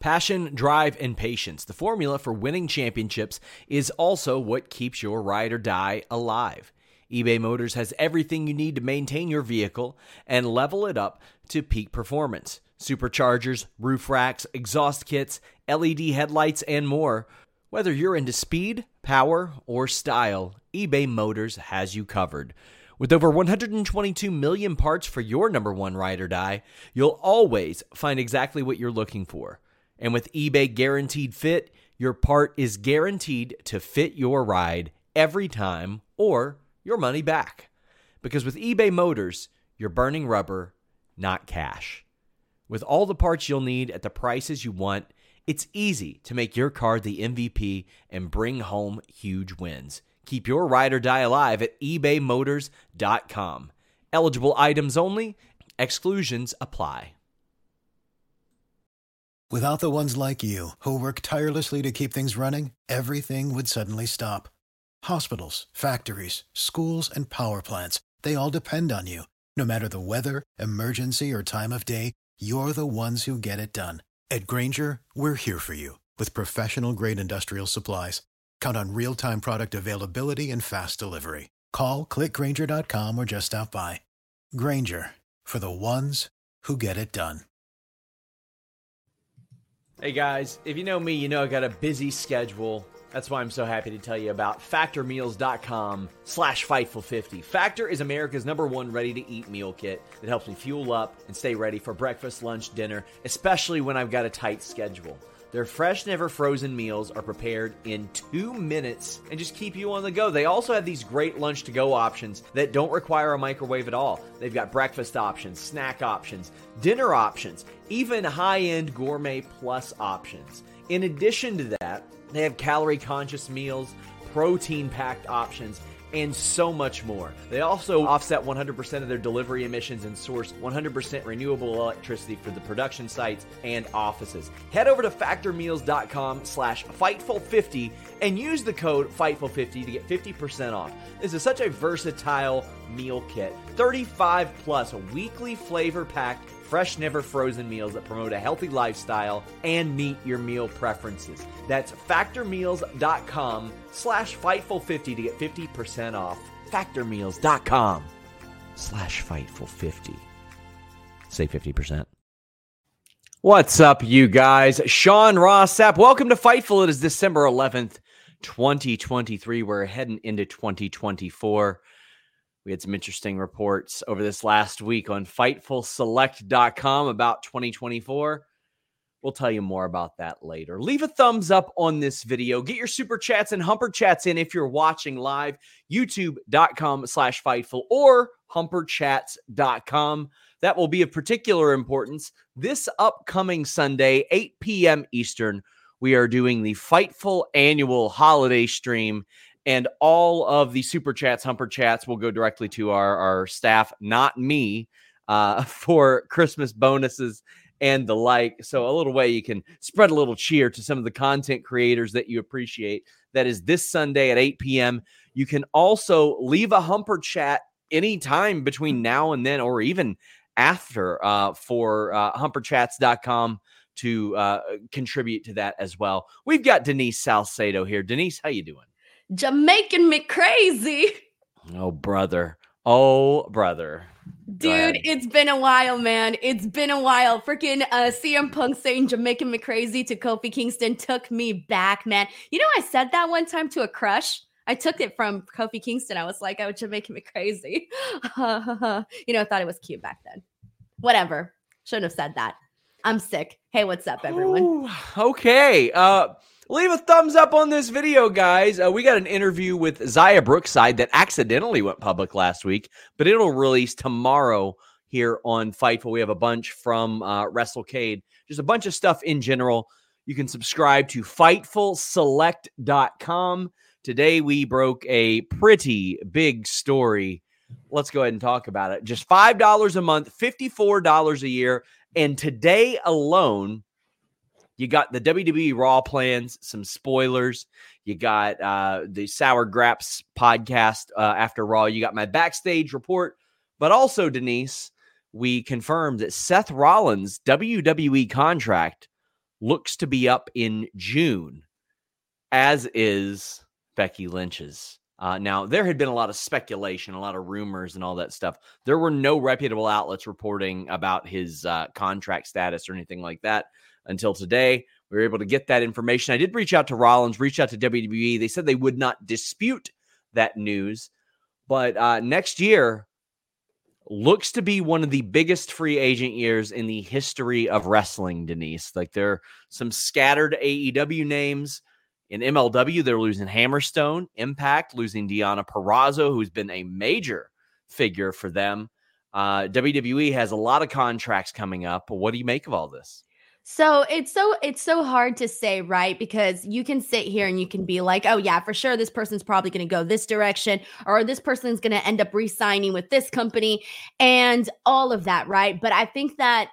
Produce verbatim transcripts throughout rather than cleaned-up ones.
Passion, drive, and patience. The formula for winning championships is also what keeps your ride or die alive. eBay Motors has everything you need to maintain your vehicle and level it up to peak performance. Superchargers, roof racks, exhaust kits, L E D headlights, and more. Whether you're into speed, power, or style, eBay Motors has you covered. With over one hundred twenty-two million parts for your number one ride or die, you'll always find exactly what you're looking for. And with eBay Guaranteed Fit, your part is guaranteed to fit your ride every time or your money back. Because with eBay Motors, you're burning rubber, not cash. With all the parts you'll need at the prices you want, it's easy to make your car the M V P and bring home huge wins. Keep your ride or die alive at ebay motors dot com. Eligible items only. Exclusions apply. Without the ones like you, who work tirelessly to keep things running, everything would suddenly stop. Hospitals, factories, schools, and power plants, they all depend on you. No matter the weather, emergency, or time of day, you're the ones who get it done. At Grainger, we're here for you with professional-grade industrial supplies. Count on real-time product availability and fast delivery. Call, click grainger dot com, or just stop by. Grainger, for the ones who get it done. Hey guys, if you know me, you know I got a busy schedule. That's why I'm so happy to tell you about factor meals dot com slash Fightful fifty. Factor is America's number one ready-to-eat meal kit that helps me fuel up and stay ready for breakfast, lunch, dinner, especially when I've got a tight schedule. Their fresh, never frozen meals are prepared in two minutes and just keep you on the go. They also have these great lunch-to-go options that don't require a microwave at all. They've got breakfast options, snack options, dinner options, even high-end gourmet plus options. In addition to that, they have calorie-conscious meals, protein-packed options, and so much more. They also offset one hundred percent of their delivery emissions and source one hundred percent renewable electricity for the production sites and offices. Head over to factor meals dot com slash Fightful fifty and use the code Fightful fifty to get fifty percent off. This is such a versatile meal kit. thirty-five plus weekly flavor-packed, fresh, never frozen meals that promote a healthy lifestyle and meet your meal preferences. That's factor meals dot com slash Fightful fifty to get fifty percent off. factor meals dot com slash Fightful fifty. Say fifty percent. What's up, you guys? Sean Ross Sapp. Welcome to Fightful. It is December eleventh, twenty twenty-three. We're heading into twenty twenty-four. We had some interesting reports over this last week on Fightful Select dot com about twenty twenty-four. We'll tell you more about that later. Leave a thumbs up on this video. Get your super chats and humper chats in if you're watching live. YouTube dot com slash Fightful or humper chats dot com. That will be of particular importance. This upcoming Sunday, eight p.m. Eastern, we are doing the Fightful annual holiday stream. And all of the super chats, humper chats will go directly to our, our staff, not me, uh, for Christmas bonuses and the like. So a little way you can spread a little cheer to some of the content creators that you appreciate. That is this Sunday at eight p.m. You can also leave a humper chat anytime between now and then, or even after, uh, for uh, humper chats dot com to uh, contribute to that as well. We've got Denise Salcedo here. Denise, how you doing? Jamaican me crazy. Oh, brother. Oh, brother. Dude, it's been a while, man. It's been a while. Freaking uh, C M Punk saying Jamaican me crazy to Kofi Kingston took me back, man. You know, I said that one time to a crush. I took it from Kofi Kingston. I was like, oh, Jamaican me crazy. you know, I thought it was cute back then. Whatever. Shouldn't have said that. I'm sick. Hey, what's up, everyone? Ooh, okay. Uh, leave a thumbs up on this video, guys. Uh, we got an interview with Xia Brookside that accidentally went public last week, but it'll release tomorrow here on Fightful. We have a bunch from uh, WrestleCade. Just a bunch of stuff in general. You can subscribe to Fightful Select dot com. Today, we broke a pretty big story. Let's go ahead and talk about it. Just five dollars a month, fifty-four dollars a year. And today alone, you got the W W E Raw plans, some spoilers. You got uh, the Sour Graps podcast uh, after Raw. You got my backstage report. But also, Denise, we confirmed that Seth Rollins' W W E contract looks to be up in June, as is Becky Lynch's. Uh, now, there had been a lot of speculation, a lot of rumors and all that stuff. There were no reputable outlets reporting about his uh, contract status or anything like that until today. We were able to get that information. I did reach out to Rollins, reach out to W W E. They said they would not dispute that news. But uh, next year looks to be one of the biggest free agent years in the history of wrestling, Denise. Like, there are some scattered A E W names. In M L W, they're losing Hammerstone. Impact losing Deonna Purrazzo, who's been a major figure for them. Uh, W W E has a lot of contracts coming up. What do you make of all this? So it's so it's so hard to say, right? Because you can sit here and you can be like, oh yeah, for sure, this person's probably going to go this direction, or this person's going to end up re-signing with this company and all of that, right? But I think that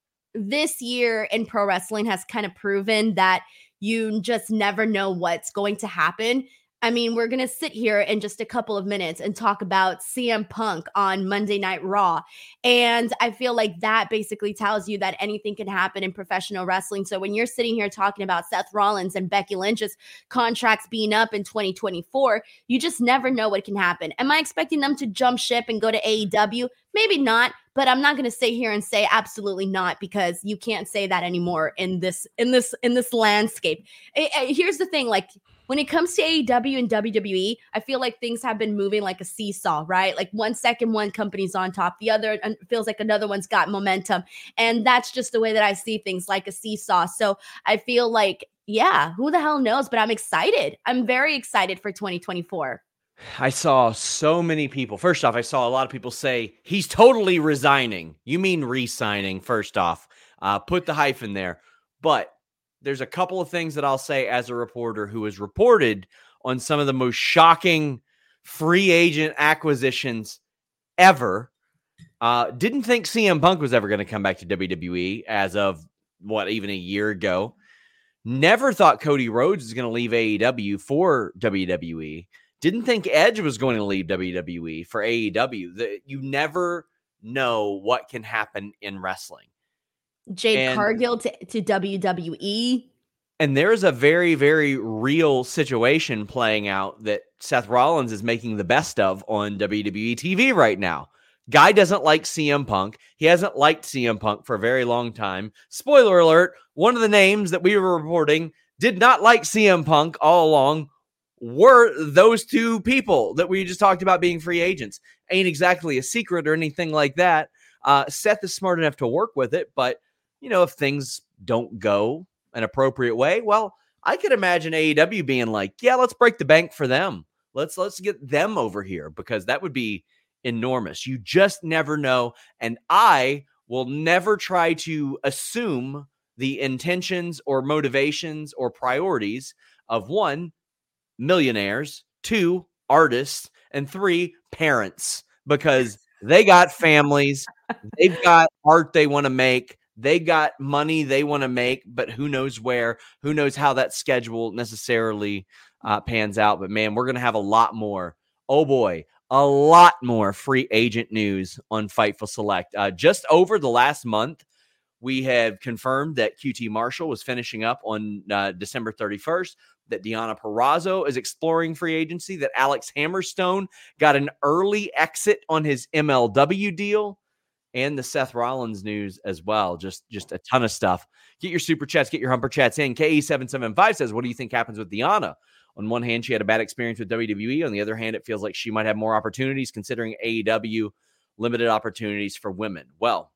this year in pro wrestling has kind of proven that you just never know what's going to happen. I mean, we're going to sit here in just a couple of minutes and talk about C M Punk on Monday Night Raw. And I feel like that basically tells you that anything can happen in professional wrestling. So when you're sitting here talking about Seth Rollins and Becky Lynch's contracts being up in twenty twenty-four, you just never know what can happen. Am I expecting them to jump ship and go to A E W? Maybe not, but I'm not going to sit here and say absolutely not, because you can't say that anymore in this in this in this landscape. It, it, here's the thing, like, when it comes to A E W and W W E, I feel like things have been moving like a seesaw, right? Like one second, one company's on top, the other feels like another one's got momentum. And that's just the way that I see things, like a seesaw. So I feel like, yeah, who the hell knows? But I'm excited. I'm very excited for twenty twenty-four. I saw so many people. First off, I saw a lot of people say, he's totally resigning. You mean re-signing, first off. Uh, put the hyphen there. But there's a couple of things that I'll say as a reporter who has reported on some of the most shocking free agent acquisitions ever. Uh, didn't think C M Punk was ever going to come back to W W E as of, what, even a year ago. Never thought Cody Rhodes was going to leave A E W for W W E. Didn't think Edge was going to leave W W E for A E W. The, you never know what can happen in wrestling. Jade and, Cargill to, to W W E. And there's a very, very real situation playing out that Seth Rollins is making the best of on W W E T V right now. Guy doesn't like C M Punk. He hasn't liked C M Punk for a very long time. Spoiler alert, one of the names that we were reporting did not like C M Punk all along were those two people that we just talked about being free agents. Ain't exactly a secret or anything like that. Uh, Seth is smart enough to work with it, but you know, if things don't go an appropriate way, well, I could imagine A E W being like, yeah, let's break the bank for them. Let's let's get them over here, because that would be enormous. You just never know. And I will never try to assume the intentions or motivations or priorities of one, millionaires, two, artists, and three, parents, because they got families, they've got art they want to make, they got money they want to make, but who knows where, who knows how that schedule necessarily uh, pans out. But man, we're going to have a lot more. Oh boy, a lot more free agent news on Fightful Select. Uh, just over the last month, we have confirmed that Q T Marshall was finishing up on uh, December thirty-first, that Deonna Purrazzo is exploring free agency, that Alex Hammerstone got an early exit on his M L W deal, and the Seth Rollins news as well. Just, just a ton of stuff. Get your super chats, get your humper chats in. K E seven seven five says, what do you think happens with Deonna? On one hand, she had a bad experience with W W E. On the other hand, it feels like she might have more opportunities considering A E W limited opportunities for women. Well,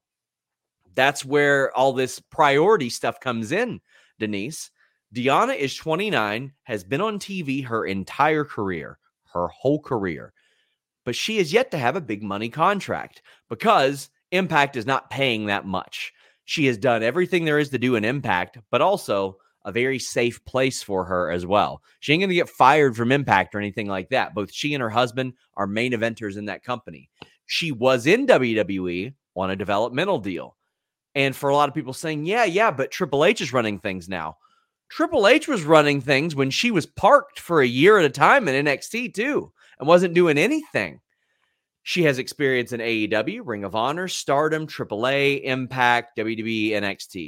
that's where all this priority stuff comes in, Denise. Deonna is twenty-nine, has been on T V her entire career, her whole career, but she is yet to have a big money contract because Impact is not paying that much. She has done everything there is to do in Impact, but also a very safe place for her as well. She ain't going to get fired from Impact or anything like that. Both she and her husband are main eventers in that company. She was in W W E on a developmental deal. And for a lot of people saying, yeah, yeah, but Triple H is running things now. Triple H was running things when she was parked for a year at a time in N X T too, and wasn't doing anything. She has experience in A E W, Ring of Honor, Stardom, Triple A, Impact, W W E, N X T.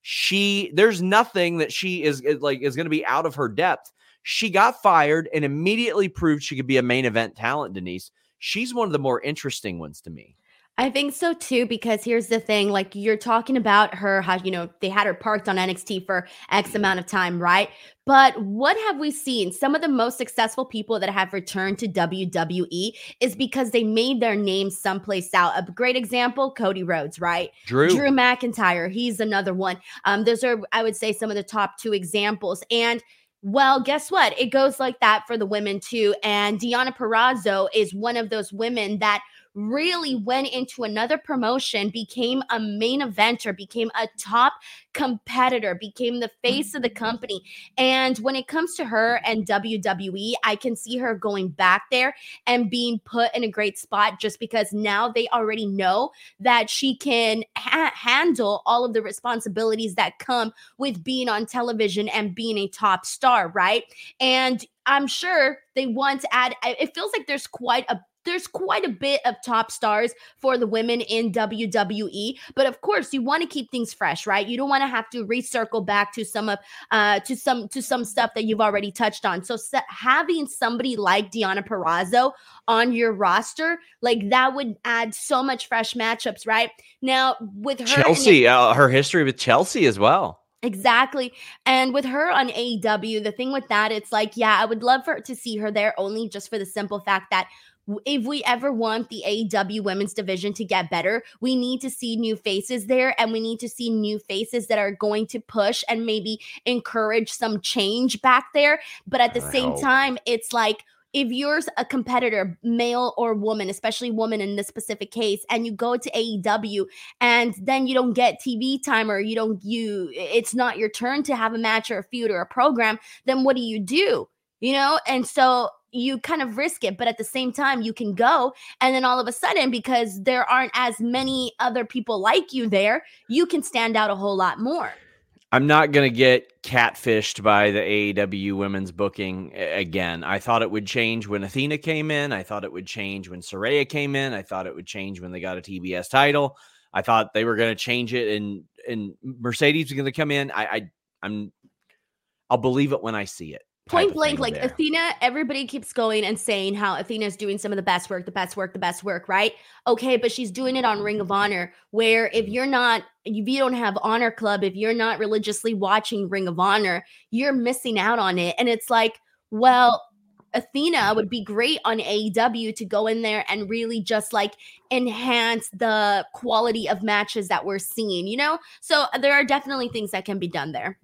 She, there's nothing that she is, is like is going to be out of her depth. She got fired and immediately proved she could be a main event talent, Denise. She's one of the more interesting ones to me. I think so too, because here's the thing, like you're talking about her, how, you know, they had her parked on N X T for X amount of time, right? But what have we seen? Some of the most successful people that have returned to W W E is because they made their name someplace out. A great example, Cody Rhodes, right? Drew. Drew McIntyre, he's another one. Um, those are, I would say, some of the top two examples. And well, guess what? It goes like that for the women too. And Deonna Purrazzo is one of those women that really went into another promotion, became a main eventer, became a top competitor, became the face of the company. And when it comes to her and W W E, I can see her going back there and being put in a great spot just because now they already know that she can ha- handle all of the responsibilities that come with being on television and being a top star, right? And I'm sure they want to add, it feels like there's quite a There's quite a bit of top stars for the women in W W E, but of course you want to keep things fresh, right? You don't want to have to recircle back to some of uh to some to some stuff that you've already touched on. So se- having somebody like Deonna Purrazzo on your roster, like that would add so much fresh matchups, right? Now with her Chelsea, it- uh, her history with Chelsea as well. Exactly. And with her on A E W, the thing with that, it's like, yeah, I would love for to see her there only just for the simple fact that if we ever want the A E W women's division to get better, we need to see new faces there, and we need to see new faces that are going to push and maybe encourage some change back there. But at the I same hope. time, it's like, if you're a competitor, male or woman, especially woman in this specific case, and you go to A E W and then you don't get T V time, or you don't, you, it's not your turn to have a match or a feud or a program, then what do you do? You know? And so you kind of risk it, but at the same time, you can go, and then all of a sudden, because there aren't as many other people like you there, you can stand out a whole lot more. I'm not going to get catfished by the A E W women's booking again. I thought it would change when Athena came in. I thought it would change when Saraya came in. I thought it would change when they got a T B S title. I thought they were going to change it, and and Mercedes was going to come in. I, I I'm I'll believe it when I see it. Point blank, like there. Athena, everybody keeps going and saying how Athena's doing some of the best work, the best work, the best work, right? Okay, but she's doing it on Ring of Honor, where if you're not, if you don't have Honor Club, if you're not religiously watching Ring of Honor, you're missing out on it. And it's like, well, Athena would be great on A E W to go in there and really just like enhance the quality of matches that we're seeing, you know? So there are definitely things that can be done there.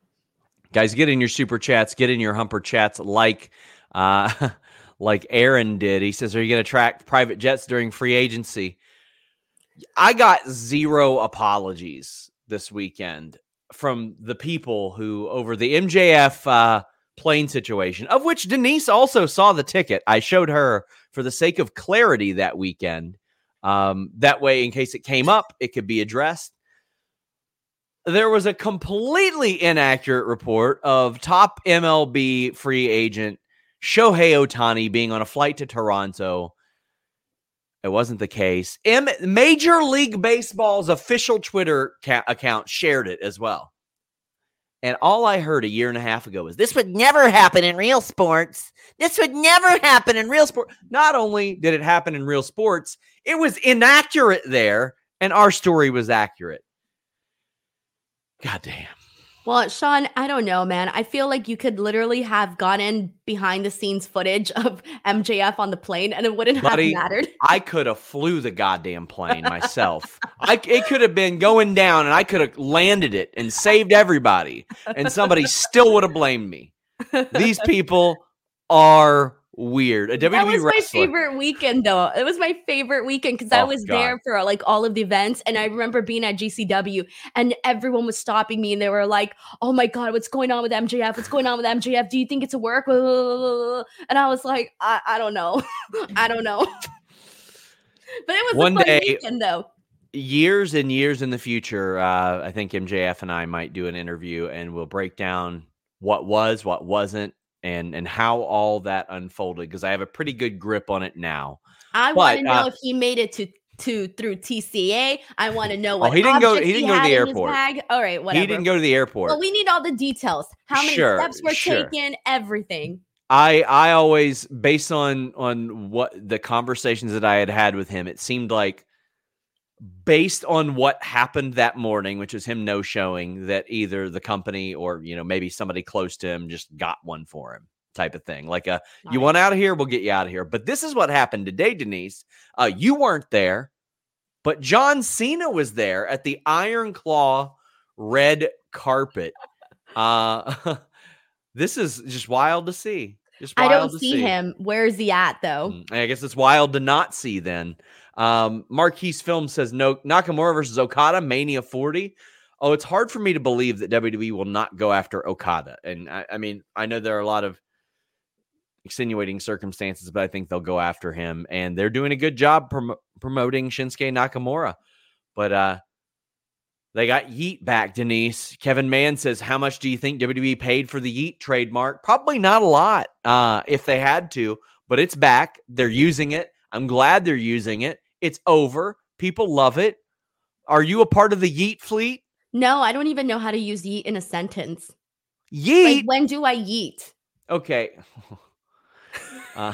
Guys, get in your super chats, get in your humper chats like uh, like Aaron did. He says, are you going to track private jets during free agency? I got zero apologies this weekend from the people who, over the M J F uh, plane situation, of which Denise also saw the ticket. I showed her for the sake of clarity that weekend. Um, that way, in case it came up, it could be addressed. There was a completely inaccurate report of top M L B free agent Shohei Ohtani being on a flight to Toronto. It wasn't the case. M- Major League Baseball's official Twitter ca- account shared it as well. And all I heard a year and a half ago was, this would never happen in real sports. This would never happen in real sport. Not only did it happen in real sports, it was inaccurate there, and our story was accurate. God damn. Well, Sean, I don't know, man. I feel like you could literally have gotten behind the scenes footage of M J F on the plane and it wouldn't Buddy, have mattered. I could have flew the goddamn plane myself. I, it could have been going down and I could have landed it and saved everybody. And somebody still would have blamed me. These people are weird. A That W W E was my wrestler. favorite weekend, though. It was my favorite weekend because I Oh, was God. there for like all of the events, and I remember being at G C W, and everyone was stopping me, and they were like, "Oh my God, what's going on with M J F? What's going on with M J F? Do you think it's a work?" And I was like, "I, I don't know, I don't know." But it was One a fun day- weekend, though. Years and years in the future, uh, I think M J F and I might do an interview and we'll break down what was, what wasn't, and and how all that unfolded, because I have a pretty good grip on it now. I But, want to know uh, if he made it to to through T C A. I want to know what oh, he didn't go. objects He didn't go to had the in his airport. bag. All right, whatever. He didn't go to the airport. Well, we need all the details. How many Sure, steps were sure. taken? Everything. I I always, based on on what the conversations that I had had with him, it seemed like, based on what happened that morning, which was him no showing, that either the company or, you know, maybe somebody close to him just got one for him, type of thing. Like, a, Got you it. want out of here, we'll get you out of here. But this is what happened today, Denise. Uh, you weren't there, but John Cena was there at the Iron Claw red carpet. Uh, this is just wild to see. Just I wild don't to see, see him. Where is he at, though? Mm, I guess it's wild to not see then. Um, Marquise Film says, no, Nakamura versus Okada, Mania forty. Oh, it's hard for me to believe that W W E will not go after Okada. And I, I mean, I know there are a lot of extenuating circumstances, but I think they'll go after him. And they're doing a good job prom- promoting Shinsuke Nakamura. But uh, they got Yeet back, Denise. Kevin Mann says, how much do you think W W E paid for the Yeet trademark? Probably not a lot uh, if they had to, but it's back. They're using it. I'm glad they're using it. It's over. People love it. Are you a part of the Yeet fleet? No, I don't even know how to use yeet in a sentence. Yeet? Like, when do I yeet? Okay. uh,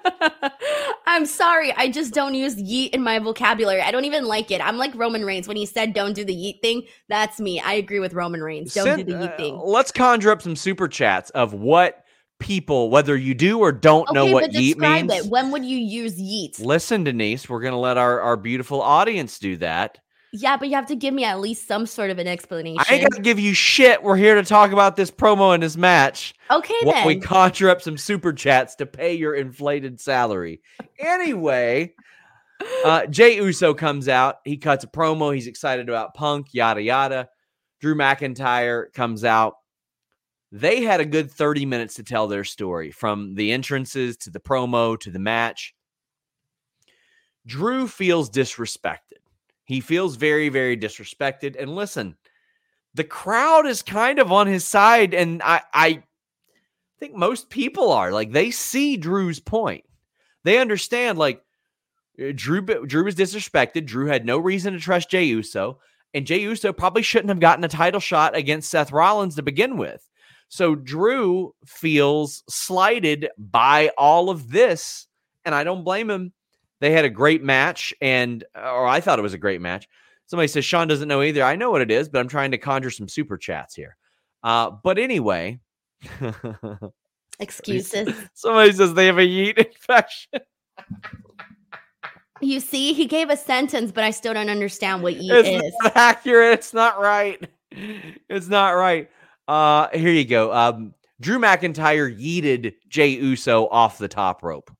I'm sorry. I just don't use yeet in my vocabulary. I don't even like it. I'm like Roman Reigns. When he said don't do the yeet thing, that's me. I agree with Roman Reigns. Don't send, do the yeet uh, thing. Let's conjure up some super chats of what people, whether you do or don't Okay, know what but yeet describe means. it. When would you use yeet? Listen, Denise, we're going to let our, our beautiful audience do that. Yeah, but you have to give me at least some sort of an explanation. I ain't got to give you shit. We're here to talk about this promo and this match. Okay, While then. we conjure up some super chats to pay your inflated salary. Anyway, uh, Jey Uso comes out. He cuts a promo. He's excited about Punk, yada, yada. Drew McIntyre comes out. They had a good thirty minutes to tell their story, from the entrances to the promo to the match. Drew feels disrespected. He feels very, very disrespected. And listen, the crowd is kind of on his side, and I, I think most people are. Like, they see Drew's point. They understand, like, Drew, Drew was disrespected. Drew had no reason to trust Jey Uso, and Jey Uso probably shouldn't have gotten a title shot against Seth Rollins to begin with. So Drew feels slighted by all of this, and I don't blame him. They had a great match, and or I thought it was a great match. Somebody says Sean doesn't know either. I know what it is, but I'm trying to conjure some super chats here. Uh, but anyway. Excuses. Somebody says they have a yeet infection. You see, he gave a sentence, but I still don't understand what yeet It's is. not accurate. It's not right. It's not right. Uh, here you go. Um, Drew McIntyre yeeted Jey Uso off the top rope.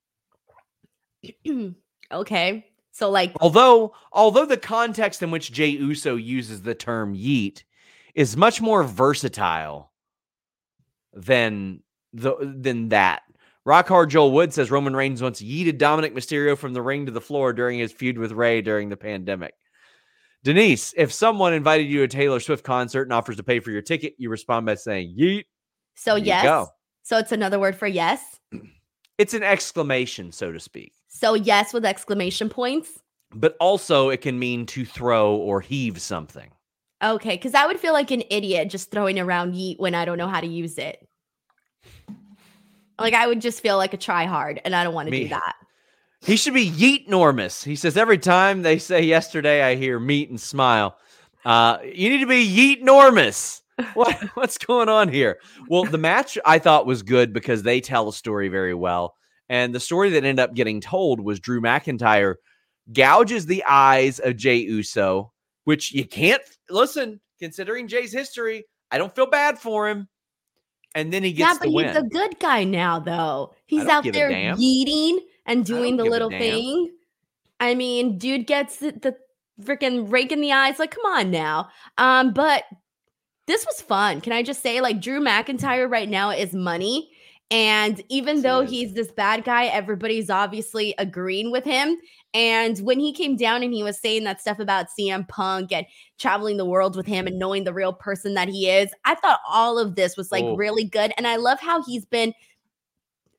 Okay. So, like, Although, although the context in which Jey Uso uses the term yeet is much more versatile than the than that. Rockhard Joel Wood says Roman Reigns once yeeted Dominic Mysterio from the ring to the floor during his feud with Rey during the pandemic. Denise, if someone invited you to a Taylor Swift concert and offers to pay for your ticket, you respond by saying yeet. so There you yes. go. So it's another word for yes. It's an exclamation, so to speak. So yes with exclamation points. But also it can mean to throw or heave something. Okay, because I would feel like an idiot just throwing around yeet when I don't know how to use it. Like, I would just feel like a try hard, and I don't want to Me- do that. He should be yeet-normous. He says, every time they say yesterday, I hear meet and smile. Uh, you need to be yeet-normous. What, what's going on here? Well, the match I thought was good because they tell a story very well. And the story that ended up getting told was Drew McIntyre gouges the eyes of Jey Uso, which you can't, listen, considering Jay's history, I don't feel bad for him. And then he gets Yeah, but the he's win. a good guy now, though. He's don't out give a there damn. yeeting and doing don't the give a little damn. thing. I mean, dude gets the, the freaking rake in the eyes. Like, come on now. Um, but this was fun. Can I just say, like, Drew McIntyre right now is money. And even Yes, though he is. he's this bad guy, everybody's obviously agreeing with him. And when he came down and he was saying that stuff about C M Punk and traveling the world with him and knowing the real person that he is, I thought all of this was like Oh. really good. And I love how he's been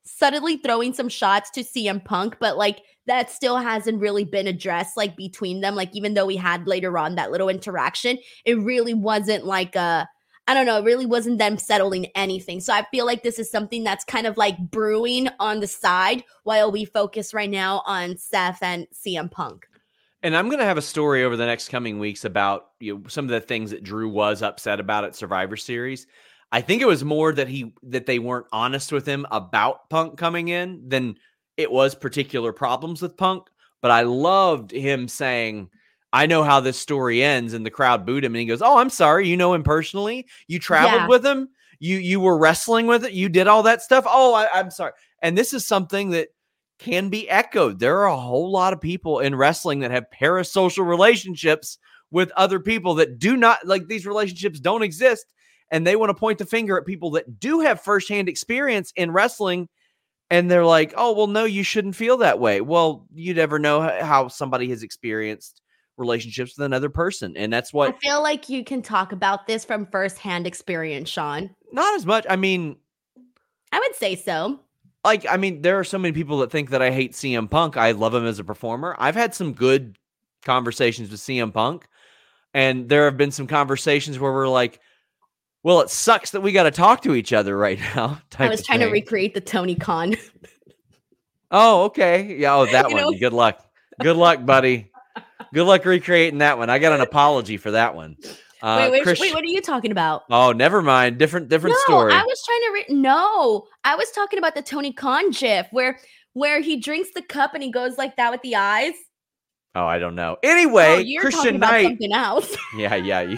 subtly throwing some shots to C M Punk, but like that still hasn't really been addressed like between them. Like even though we had later on that little interaction, it really wasn't like a, I don't know, it really wasn't them settling anything. So I feel like this is something that's kind of like brewing on the side while we focus right now on Seth and C M Punk. And I'm going to have a story over the next coming weeks about, you know, some of the things that Drew was upset about at Survivor Series. I think it was more that he that they weren't honest with him about Punk coming in than it was particular problems with Punk. But I loved him saying, I know how this story ends, and the crowd booed him. And he goes, oh, I'm sorry. You know him personally. You traveled Yeah. with him. You you were wrestling with it. You did all that stuff. Oh, I, I'm sorry. And this is something that can be echoed. There are a whole lot of people in wrestling that have parasocial relationships with other people that do not, like, these relationships don't exist. And they want to point the finger at people that do have firsthand experience in wrestling. And they're like, oh, well, no, you shouldn't feel that way. Well, you never know how somebody has experienced relationships with another person. And that's what I feel like you can talk about this from firsthand experience, Sean. Not as much. I mean, I would say so. Like, I mean, there are so many people that think that I hate C M Punk. I love him as a performer. I've had some good conversations with C M Punk. And there have been some conversations where we're like, well, it sucks that we got to talk to each other right now. I was trying thing. to recreate the Tony Khan. Oh, okay. Yeah. Oh, that You one. know? Good luck. Good luck, buddy. Good luck recreating that one. I got an apology for that one. Uh, wait, wait, Chris- wait, what are you talking about? Oh, never mind. Different, different no, story. I was trying to re- no, I was talking about the Tony Khan gif where where he drinks the cup and he goes like that with the eyes. Oh, I don't know. Anyway, Oh, you're Christian talking about Knight. something else. Yeah, yeah. You...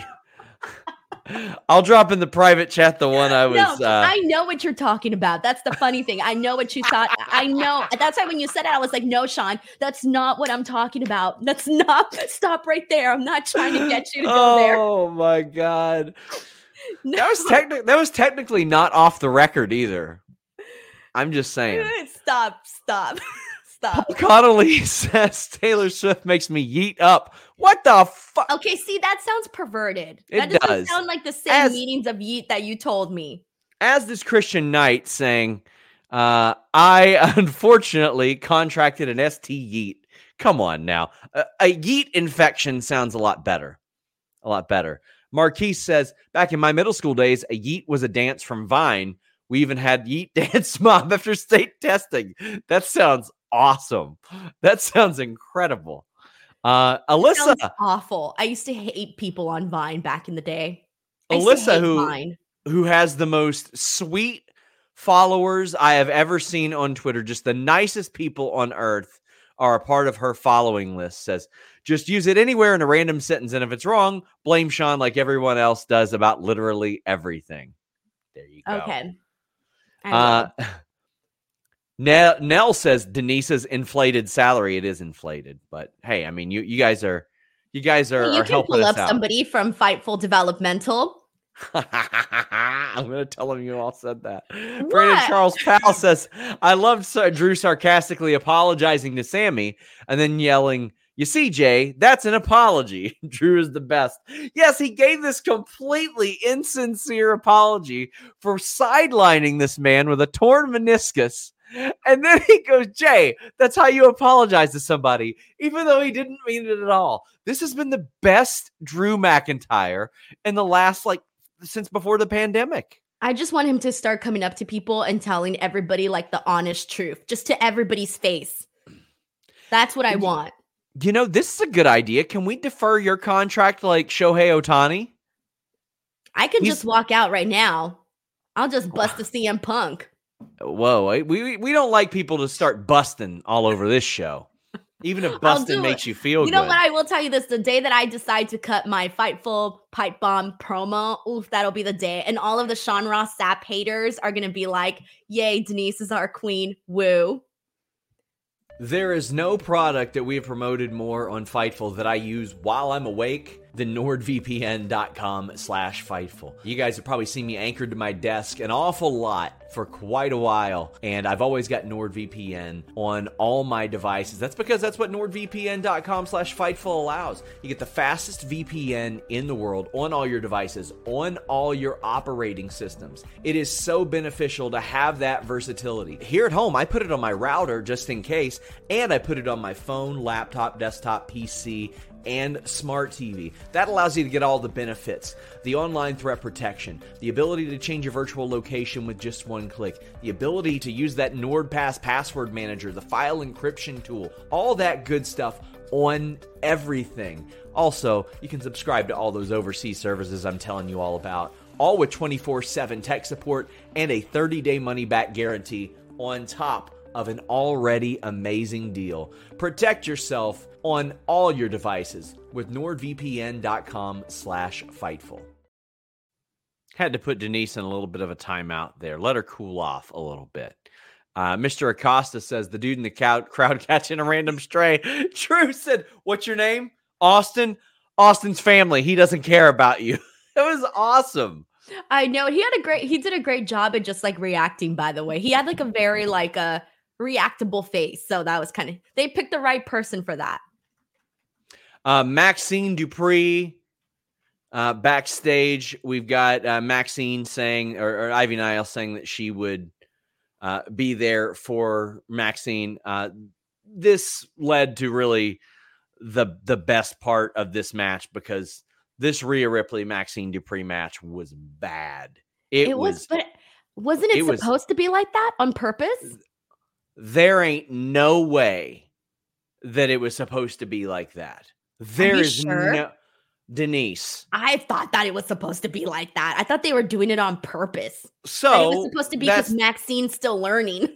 I'll drop in the private chat the one I was. No, uh... I know what you're talking about. That's the funny thing. I know what you thought. I know. That's why when you said it, I was like, no, Sean, that's not what I'm talking about. That's not. Stop right there. I'm not trying to get you to go oh, there. Oh my God. No. That was technically that was technically not off the record either. I'm just saying. Stop, stop, stop. Paul Connolly says Taylor Swift makes me yeet up. What the fuck? Okay, see, that sounds perverted. It that doesn't does. sound like the same As- meanings of yeet that you told me. As this Christian Knight saying, uh, I unfortunately contracted an S T yeet. Come on now. A, a yeet infection sounds a lot better. A lot better. Marquise says, back in my middle school days, a yeet was a dance from Vine. We even had Yeet Dance Mob after state testing. That sounds awesome. That sounds incredible. Uh, Alyssa. Sounds awful. I used to hate people on Vine back in the day. I used to Alyssa, hate who, Vine. who has the most sweet followers I have ever seen on Twitter, just the nicest people on earth are a part of her following list, says, just use it anywhere in a random sentence. And if it's wrong, blame Sean like everyone else does about literally everything. There you go. Okay. I Uh, will. Nell, Nell says Denise's inflated salary. It is inflated, but hey, I mean, you you guys are you guys are, you are can helping pull us up out. somebody from Fightful Developmental. I'm gonna tell him you all said that. Brandon What? Charles Powell says, I loved Sar- Drew sarcastically apologizing to Sammy and then yelling, you see, Jay, that's an apology. Drew is the best. Yes, he gave this completely insincere apology for sidelining this man with a torn meniscus. And then he goes, Jay, that's how you apologize to somebody, even though he didn't mean it at all. This has been the best Drew McIntyre in the last, like, since before the pandemic. I just want him to start coming up to people and telling everybody like the honest truth, just to everybody's face. That's what I want. You know, this is a good idea. Can we defer your contract like Shohei Ohtani? I can He's- just walk out right now. I'll just bust the C M Punk. Whoa, we, we we don't like people to start busting all over this show. Even if busting do makes it. you feel You know good. what? I will tell you this. The day that I decide to cut my Fightful Pipe Bomb promo, oof, that'll be the day. And all of the Sean Ross Sapp haters are going to be like, yay, Denise is our queen. Woo. There is no product that we have promoted more on Fightful that I use while I'm awake than nordvpn.com slash Fightful. You guys have probably seen me anchored to my desk an awful lot for quite a while, and I've always got NordVPN on all my devices. That's because that's what nordvpn.com slash Fightful allows. You get the fastest V P N in the world on all your devices, on all your operating systems. It is so beneficial to have that versatility. Here at home, I put it on my router just in case, and I put it on my phone, laptop, desktop, P C, and smart T V. That allows you to get all the benefits. The online threat protection, the ability to change your virtual location with just one click, the ability to use that NordPass password manager, the file encryption tool, all that good stuff on everything. Also, you can subscribe to all those overseas services I'm telling you all about, all with twenty-four seven tech support and a thirty-day money-back guarantee on top of an already amazing deal. Protect yourself on all your devices with nordvpn.com slash Fightful. Had to put Denise in a little bit of a timeout there. Let her cool off a little bit. Uh, Mister Acosta says, the dude in the crowd, crowd catching a random stray. Drew said, what's your name? Austin? Austin's family. He doesn't care about you. It was awesome. I know. He had a great, he did a great job at just like reacting, by the way. He had like a very like a reactable face. So that was kind of, they picked the right person for that. Uh, Maxine Dupree, uh, backstage, we've got uh, Maxine saying, or, or Ivy Nile saying that she would uh, be there for Maxine. Uh, this led to really the the best part of this match, because this Rhea Ripley Maxine Dupree match was bad. It, it was, was, but wasn't it, it supposed was, to be like that on purpose? There ain't no way that it was supposed to be like that. There is sure? no Denise. I thought that it was supposed to be like that. I thought they were doing it on purpose. So and it was supposed to be because Maxine's still learning.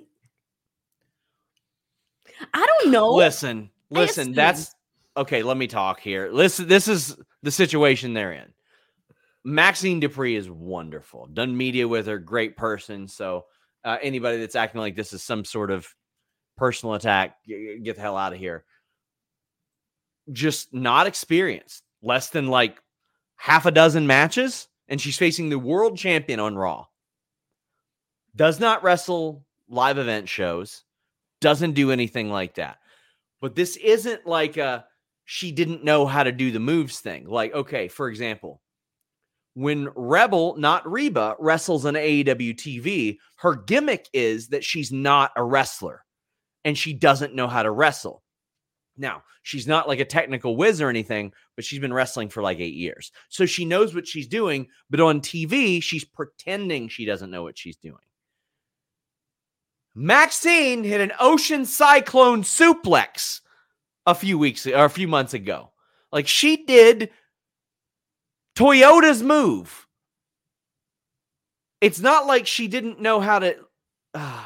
I don't know. Listen, listen, that's okay. Let me talk here. Listen, this is the situation they're in. Maxine Dupree is wonderful. Done media with her, great person. So uh, anybody that's acting like this is some sort of personal attack, get the hell out of here. Just not experienced. Less than like half a dozen matches, and she's facing the world champion on Raw. Does not wrestle live event shows. Doesn't do anything like that. But this isn't like a she didn't know how to do the moves thing. Like, okay, for example, when Rebel, not Reba, wrestles on A E W T V, her gimmick is that she's not a wrestler and she doesn't know how to wrestle. Now, she's not like a technical whiz or anything, but she's been wrestling for like eight years. So she knows what she's doing, but on T V, she's pretending she doesn't know what she's doing. Maxine hit an ocean cyclone suplex a few weeks or a few months ago. Like, she did Toyota's move. It's not like she didn't know how to... Uh,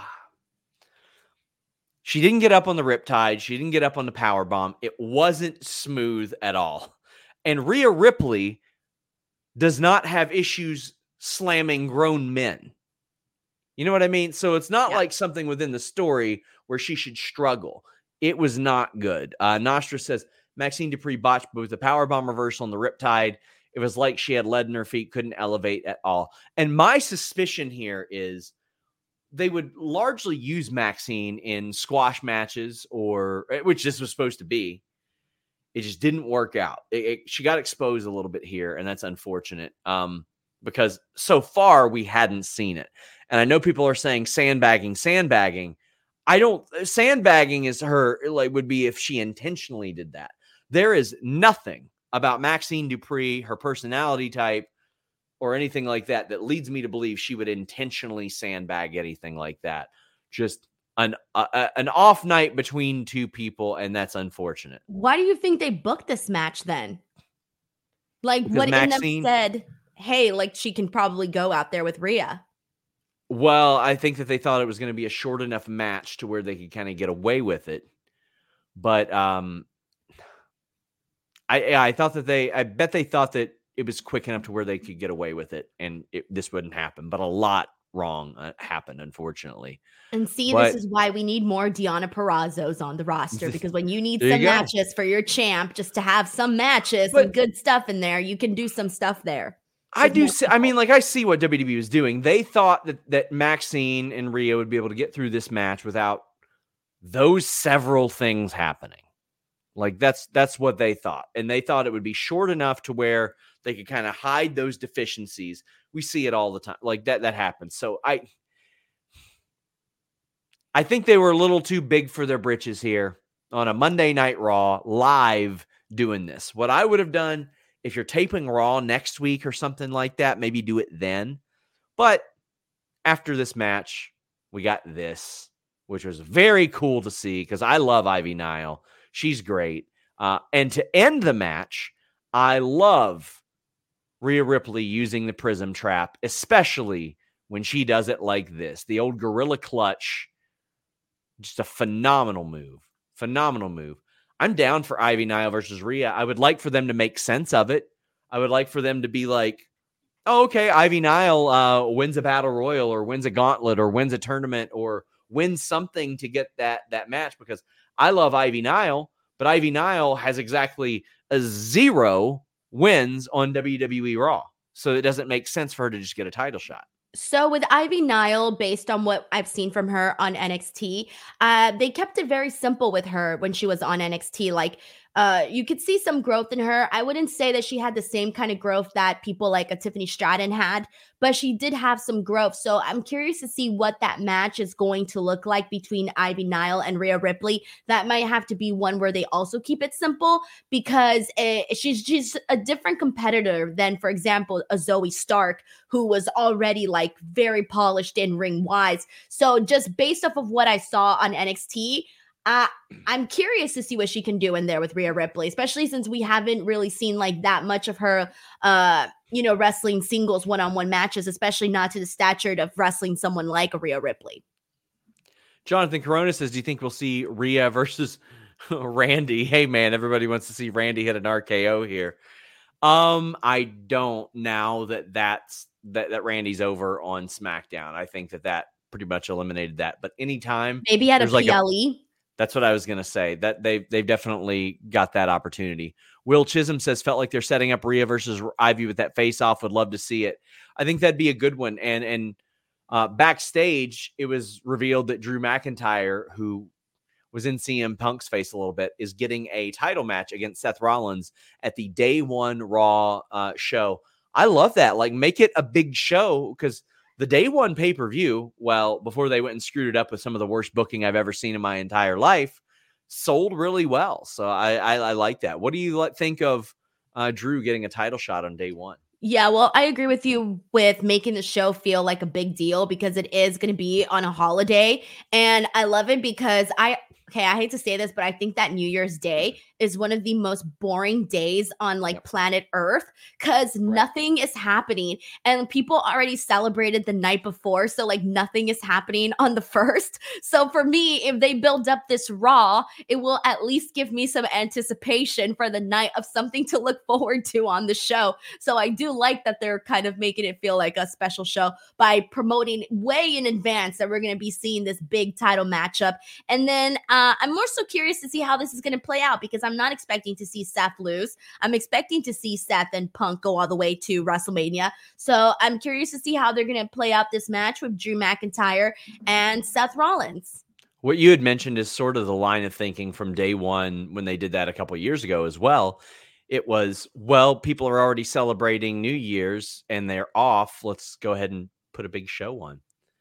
She didn't get up on the Riptide. She didn't get up on the Powerbomb. It wasn't smooth at all. And Rhea Ripley does not have issues slamming grown men. You know what I mean? So it's not yeah. like something within the story where she should struggle. It was not good. Uh, Nostra says, Maxine Dupree botched both the Powerbomb reversal and the Riptide. It was like she had lead in her feet, couldn't elevate at all. And my suspicion here is they would largely use Maxine in squash matches, or which this was supposed to be. It just didn't work out. It, it, she got exposed a little bit here, and that's unfortunate um, because so far we hadn't seen it. And I know people are saying sandbagging, sandbagging. I don't. Sandbagging is her like would be if she intentionally did that. There is nothing about Maxine Dupree, her personality type, or anything like that, that leads me to believe she would intentionally sandbag anything like that. Just an uh, an off night between two people, and that's unfortunate. Why do you think they booked this match then? Like, because what Maxine, in them said, hey, like she can probably go out there with Rhea. Well, I think that they thought it was going to be a short enough match to where they could kind of get away with it. But um, I I thought that they, I bet they thought that it was quick enough to where they could get away with it, and it, this wouldn't happen. But a lot wrong uh, happened, unfortunately. And see, But, this is why we need more Deonna Purrazzo's on the roster, because when you need there some you go. matches for your champ, just to have some matches, But- some good stuff in there, you can do some stuff there. I do see, I mean, like, I see what W W E was doing. They thought that, that Maxine and Rhea would be able to get through this match without those several things happening. Like, that's that's what they thought. And they thought it would be short enough to where they could kind of hide those deficiencies. We see it all the time. Like, that that happens. So I I think they were a little too big for their britches here on a Monday Night Raw live doing this. What I would have done, if you're taping Raw next week or something like that, maybe do it then. But after this match, we got this, which was very cool to see because I love Ivy Nile. She's great. Uh, and to end the match, I love Rhea Ripley using the Prism Trap, especially when she does it like this. The old Gorilla Clutch. Just a phenomenal move. Phenomenal move. I'm down for Ivy Nile versus Rhea. I would like for them to make sense of it. I would like for them to be like, oh, okay, Ivy Nile uh, wins a battle royal or wins a gauntlet or wins a tournament or wins something to get that, that match, because I love Ivy Nile, but Ivy Nile has exactly a zero wins on W W E Raw. So it doesn't make sense for her to just get a title shot. So with Ivy Nile, based on what I've seen from her on N X T, uh, they kept it very simple with her when she was on N X T. Like, uh, you could see some growth in her. I wouldn't say that she had the same kind of growth that people like a Tiffany Stratton had, but she did have some growth. So I'm curious to see what that match is going to look like between Ivy Nile and Rhea Ripley. That might have to be one where they also keep it simple, because it, she's just a different competitor than, for example, a Zoe Stark, who was already like very polished in ring wise. So just based off of what I saw on N X T, Uh, I'm curious to see what she can do in there with Rhea Ripley, especially since we haven't really seen like that much of her, uh, you know, wrestling singles one-on-one matches, especially not to the stature of wrestling someone like a Rhea Ripley. Jonathan Corona says, do you think we'll see Rhea versus Randy? Hey, man, everybody wants to see Randy hit an R K O here. Um, I don't, now that that's, that, that Randy's over on SmackDown. I think that that pretty much eliminated that. But anytime. Maybe at a like P L E. A, that's what I was going to say. That they've, they've definitely got that opportunity. Will Chisholm says, felt like they're setting up Rhea versus Ivy with that face-off. Would love to see it. I think that'd be a good one. And, and uh, backstage, it was revealed that Drew McIntyre, who was in C M Punk's face a little bit, is getting a title match against Seth Rollins at the Day One Raw uh, show. I love that. Like, make it a big show, because the Day One pay-per-view, well, before they went and screwed it up with some of the worst booking I've ever seen in my entire life, sold really well. So I, I, I like that. What do you think of uh, Drew getting a title shot on Day One? Yeah, well, I agree with you with making the show feel like a big deal, because it is going to be on a holiday. And I love it because I, okay, I hate to say this, but I think that New Year's Day is one of the most boring days on like yep. planet Earth, because right. nothing is happening and people already celebrated the night before. So like nothing is happening on the first. So for me, if they build up this Raw, it will at least give me some anticipation for the night of something to look forward to on the show. So I do like that they're kind of making it feel like a special show by promoting way in advance that we're going to be seeing this big title matchup. And then uh, I'm more so curious to see how this is going to play out, because I'm not expecting to see Seth lose. I'm expecting to see Seth and Punk go all the way to WrestleMania. So I'm curious to see how they're going to play out this match with Drew McIntyre and Seth Rollins. What you had mentioned is sort of the line of thinking from Day One when they did that a couple of years ago as well. It was, well, people are already celebrating New Year's and they're off. Let's go ahead and put a big show on.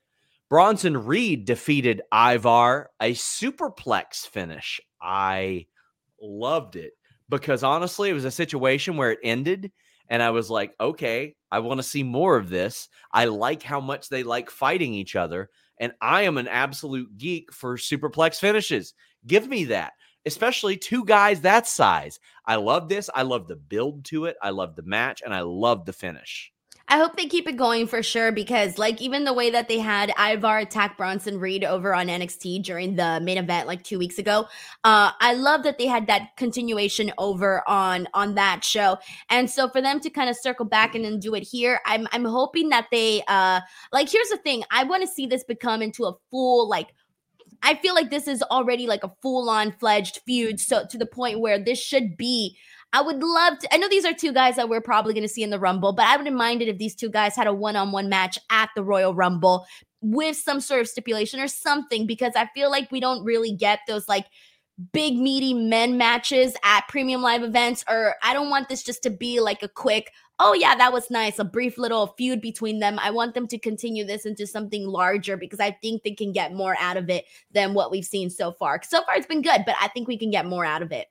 Bronson Reed defeated Ivar, a superplex finish. I loved it, because honestly, it was a situation where it ended and I was like, okay, I want to see more of this. I like how much they like fighting each other. And I am an absolute geek for superplex finishes. Give me that. Especially two guys that size. I love this. I love the build to it. I love the match, and I love the finish. I hope they keep it going for sure, because like even the way that they had Ivar attack Bronson Reed over on N X T during the main event like two weeks ago, uh, I love that they had that continuation over on on that show. And so for them to kind of circle back and then do it here, I'm I'm hoping that they uh like here's the thing, I want to see this become into a full like I feel like this is already like a full-on fledged feud, so to the point where this should be I would love to. I know these are two guys that we're probably going to see in the Rumble, but I wouldn't mind it if these two guys had a one-on-one match at the Royal Rumble with some sort of stipulation or something, because I feel like we don't really get those like big meaty men matches at premium live events. Or I don't want this just to be like a quick, oh yeah, that was nice, a brief little feud between them. I want them to continue this into something larger, because I think they can get more out of it than what we've seen so far. So far it's been good, but I think we can get more out of it.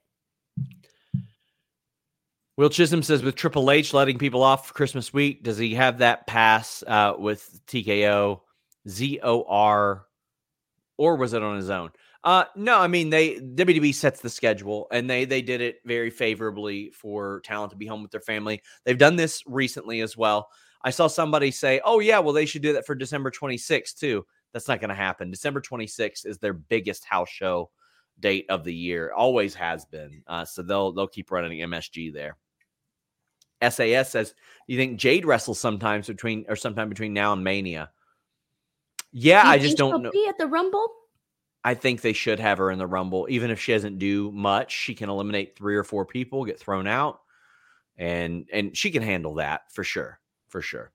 Will Chisholm says, with Triple H letting people off for Christmas week, does he have that pass uh, with T K O, Z O R, or was it on his own? Uh, no, I mean, they W W E sets the schedule, and they they did it very favorably for talent to be home with their family. They've done this recently as well. I saw somebody say, oh, yeah, well, they should do that for December twenty-sixth, too. That's not going to happen. December twenty-sixth is their biggest house show date of the year. Always has been. Uh, so they'll they'll keep running M S G there. S A S says, do you think Jade wrestles sometimes between or sometime between now and Mania? Yeah, I just don't know. Be at the Rumble? I think they should have her in the Rumble. Even if she doesn't do much, she can eliminate three or four people, get thrown out, and and she can handle that for sure. For sure.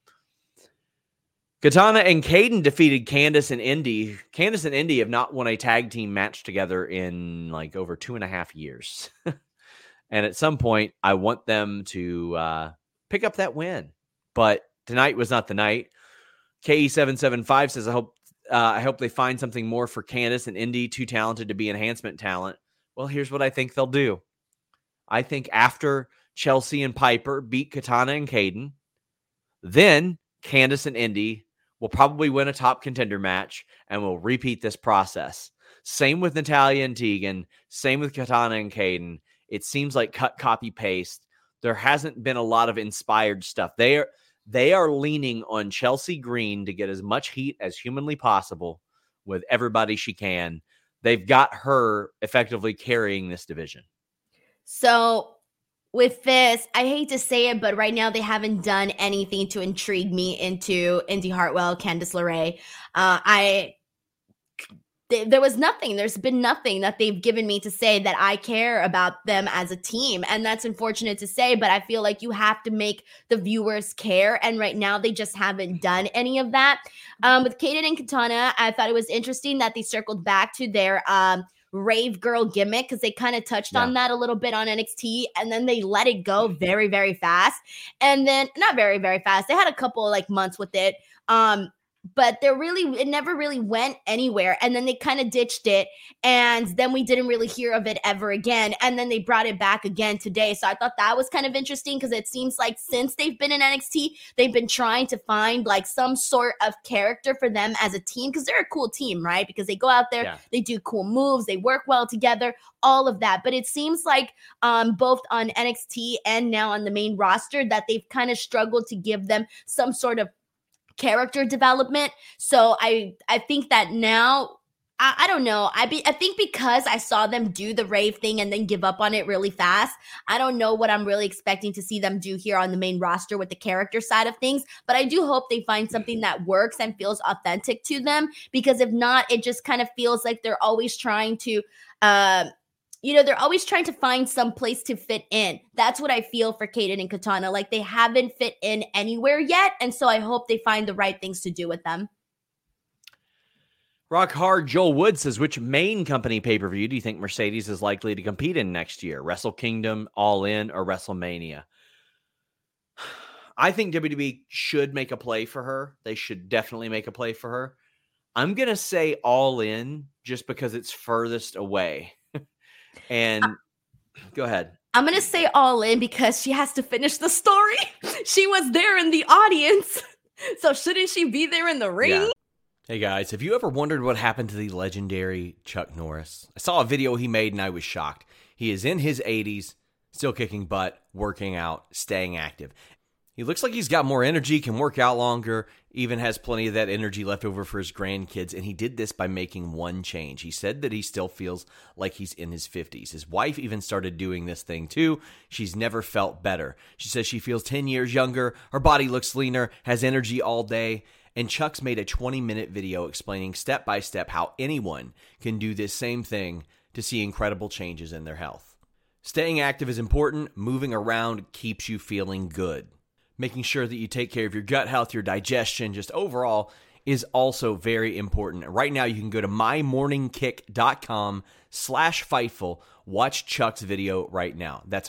Katana and Kayden defeated Candice and Indy. Candice and Indy have not won a tag team match together in like over two and a half years. And at some point, I want them to uh, pick up that win. But tonight was not the night. K E seven seven five says, I hope uh, I hope they find something more for Candice and Indy, too talented to be enhancement talent. Well, here's what I think they'll do. I think after Chelsea and Piper beat Katana and Kayden, then Candice and Indy will probably win a top contender match, and we'll repeat this process. Same with Natalya and Tegan. Same with Katana and Kayden. It seems like cut, copy, paste. There hasn't been a lot of inspired stuff. They are they are leaning on Chelsea Green to get as much heat as humanly possible with everybody she can. They've got her effectively carrying this division. So with this, I hate to say it, but right now they haven't done anything to intrigue me into Indy Hartwell, Candice LeRae. Uh, I... There was nothing. There's been nothing that they've given me to say that I care about them as a team. And that's unfortunate to say, but I feel like you have to make the viewers care. And right now they just haven't done any of that. Um, with Kayden and Katana, I thought it was interesting that they circled back to their um, rave girl gimmick, because they kind of touched yeah. on that a little bit on N X T, and then they let it go very, very fast. And then not very, very fast. They had a couple like months with it. Um, But there really, it never really went anywhere. And then they kind of ditched it. And then we didn't really hear of it ever again. And then they brought it back again today. So I thought that was kind of interesting, because it seems like since they've been in N X T, they've been trying to find like some sort of character for them as a team, because they're a cool team, right? Because they go out there, yeah. they do cool moves, they work well together, all of that. But it seems like um, both on N X T and now on the main roster that they've kind of struggled to give them some sort of character development. So I I think that now I, I don't know I be I think because I saw them do the rave thing and then give up on it really fast, I don't know what I'm really expecting to see them do here on the main roster with the character side of things. But I do hope they find something that works and feels authentic to them, because if not, it just kind of feels like they're always trying to uh You know, they're always trying to find some place to fit in. That's what I feel for Kayden and Katana. Like they haven't fit in anywhere yet. And so I hope they find the right things to do with them. Rock Hard Joel Wood says, which main company pay-per-view do you think Mercedes is likely to compete in next year? Wrestle Kingdom, All In, or WrestleMania? I think W W E should make a play for her. They should definitely make a play for her. I'm going to say All In just because it's furthest away. And go ahead. I'm going to say All In because she has to finish the story. She was there in the audience. So shouldn't she be there in the ring? Yeah. Hey guys, have you ever wondered what happened to the legendary Chuck Norris? I saw a video he made and I was shocked. He is in his eighties, still kicking butt, working out, staying active. He looks like he's got more energy, can work out longer, even has plenty of that energy left over for his grandkids, and he did this by making one change. He said that he still feels like he's in his fifties. His wife even started doing this thing too. She's never felt better. She says she feels ten years younger, her body looks leaner, has energy all day, and Chuck's made a twenty-minute video explaining step by step how anyone can do this same thing to see incredible changes in their health. Staying active is important. Moving around keeps you feeling good. Making sure that you take care of your gut health, your digestion, just overall is also very important. Right now, you can go to mymorningkick.com slash Fightful. Watch Chuck's video right now. That's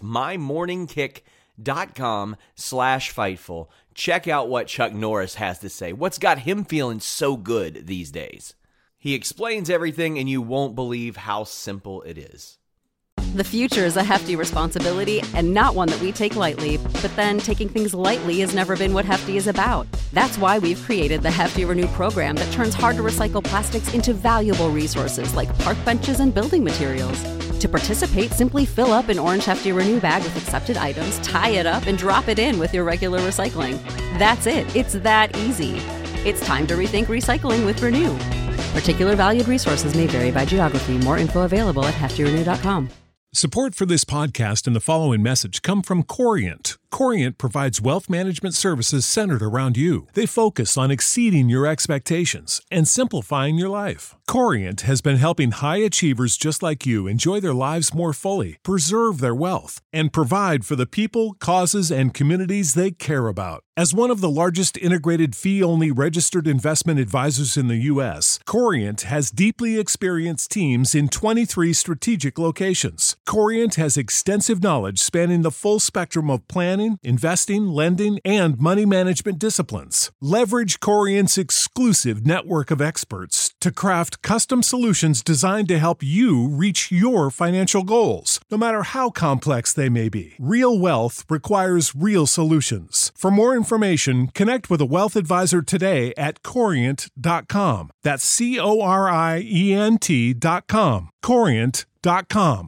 mymorningkick.com slash Fightful. Check out what Chuck Norris has to say. What's got him feeling so good these days? He explains everything, and you won't believe how simple it is. The future is a hefty responsibility and not one that we take lightly. But then taking things lightly has never been what Hefty is about. That's why we've created the Hefty Renew program that turns hard-to-recycle plastics into valuable resources like park benches and building materials. To participate, simply fill up an orange Hefty Renew bag with accepted items, tie it up, and drop it in with your regular recycling. That's it. It's that easy. It's time to rethink recycling with Renew. Particular valued resources may vary by geography. More info available at hefty renew dot com. Support for this podcast and the following message come from Corient. Corient provides wealth management services centered around you. They focus on exceeding your expectations and simplifying your life. Corient has been helping high achievers just like you enjoy their lives more fully, preserve their wealth, and provide for the people, causes, and communities they care about. As one of the largest integrated fee-only registered investment advisors in the U S, Corient has deeply experienced teams in twenty-three strategic locations. Corient has extensive knowledge spanning the full spectrum of planning, investing, lending, and money management disciplines. Leverage Corient's exclusive network of experts to craft custom solutions designed to help you reach your financial goals, no matter how complex they may be. Real wealth requires real solutions. For more information, connect with a wealth advisor today at corient dot com. That's C O R I E N T dot com. corient dot com.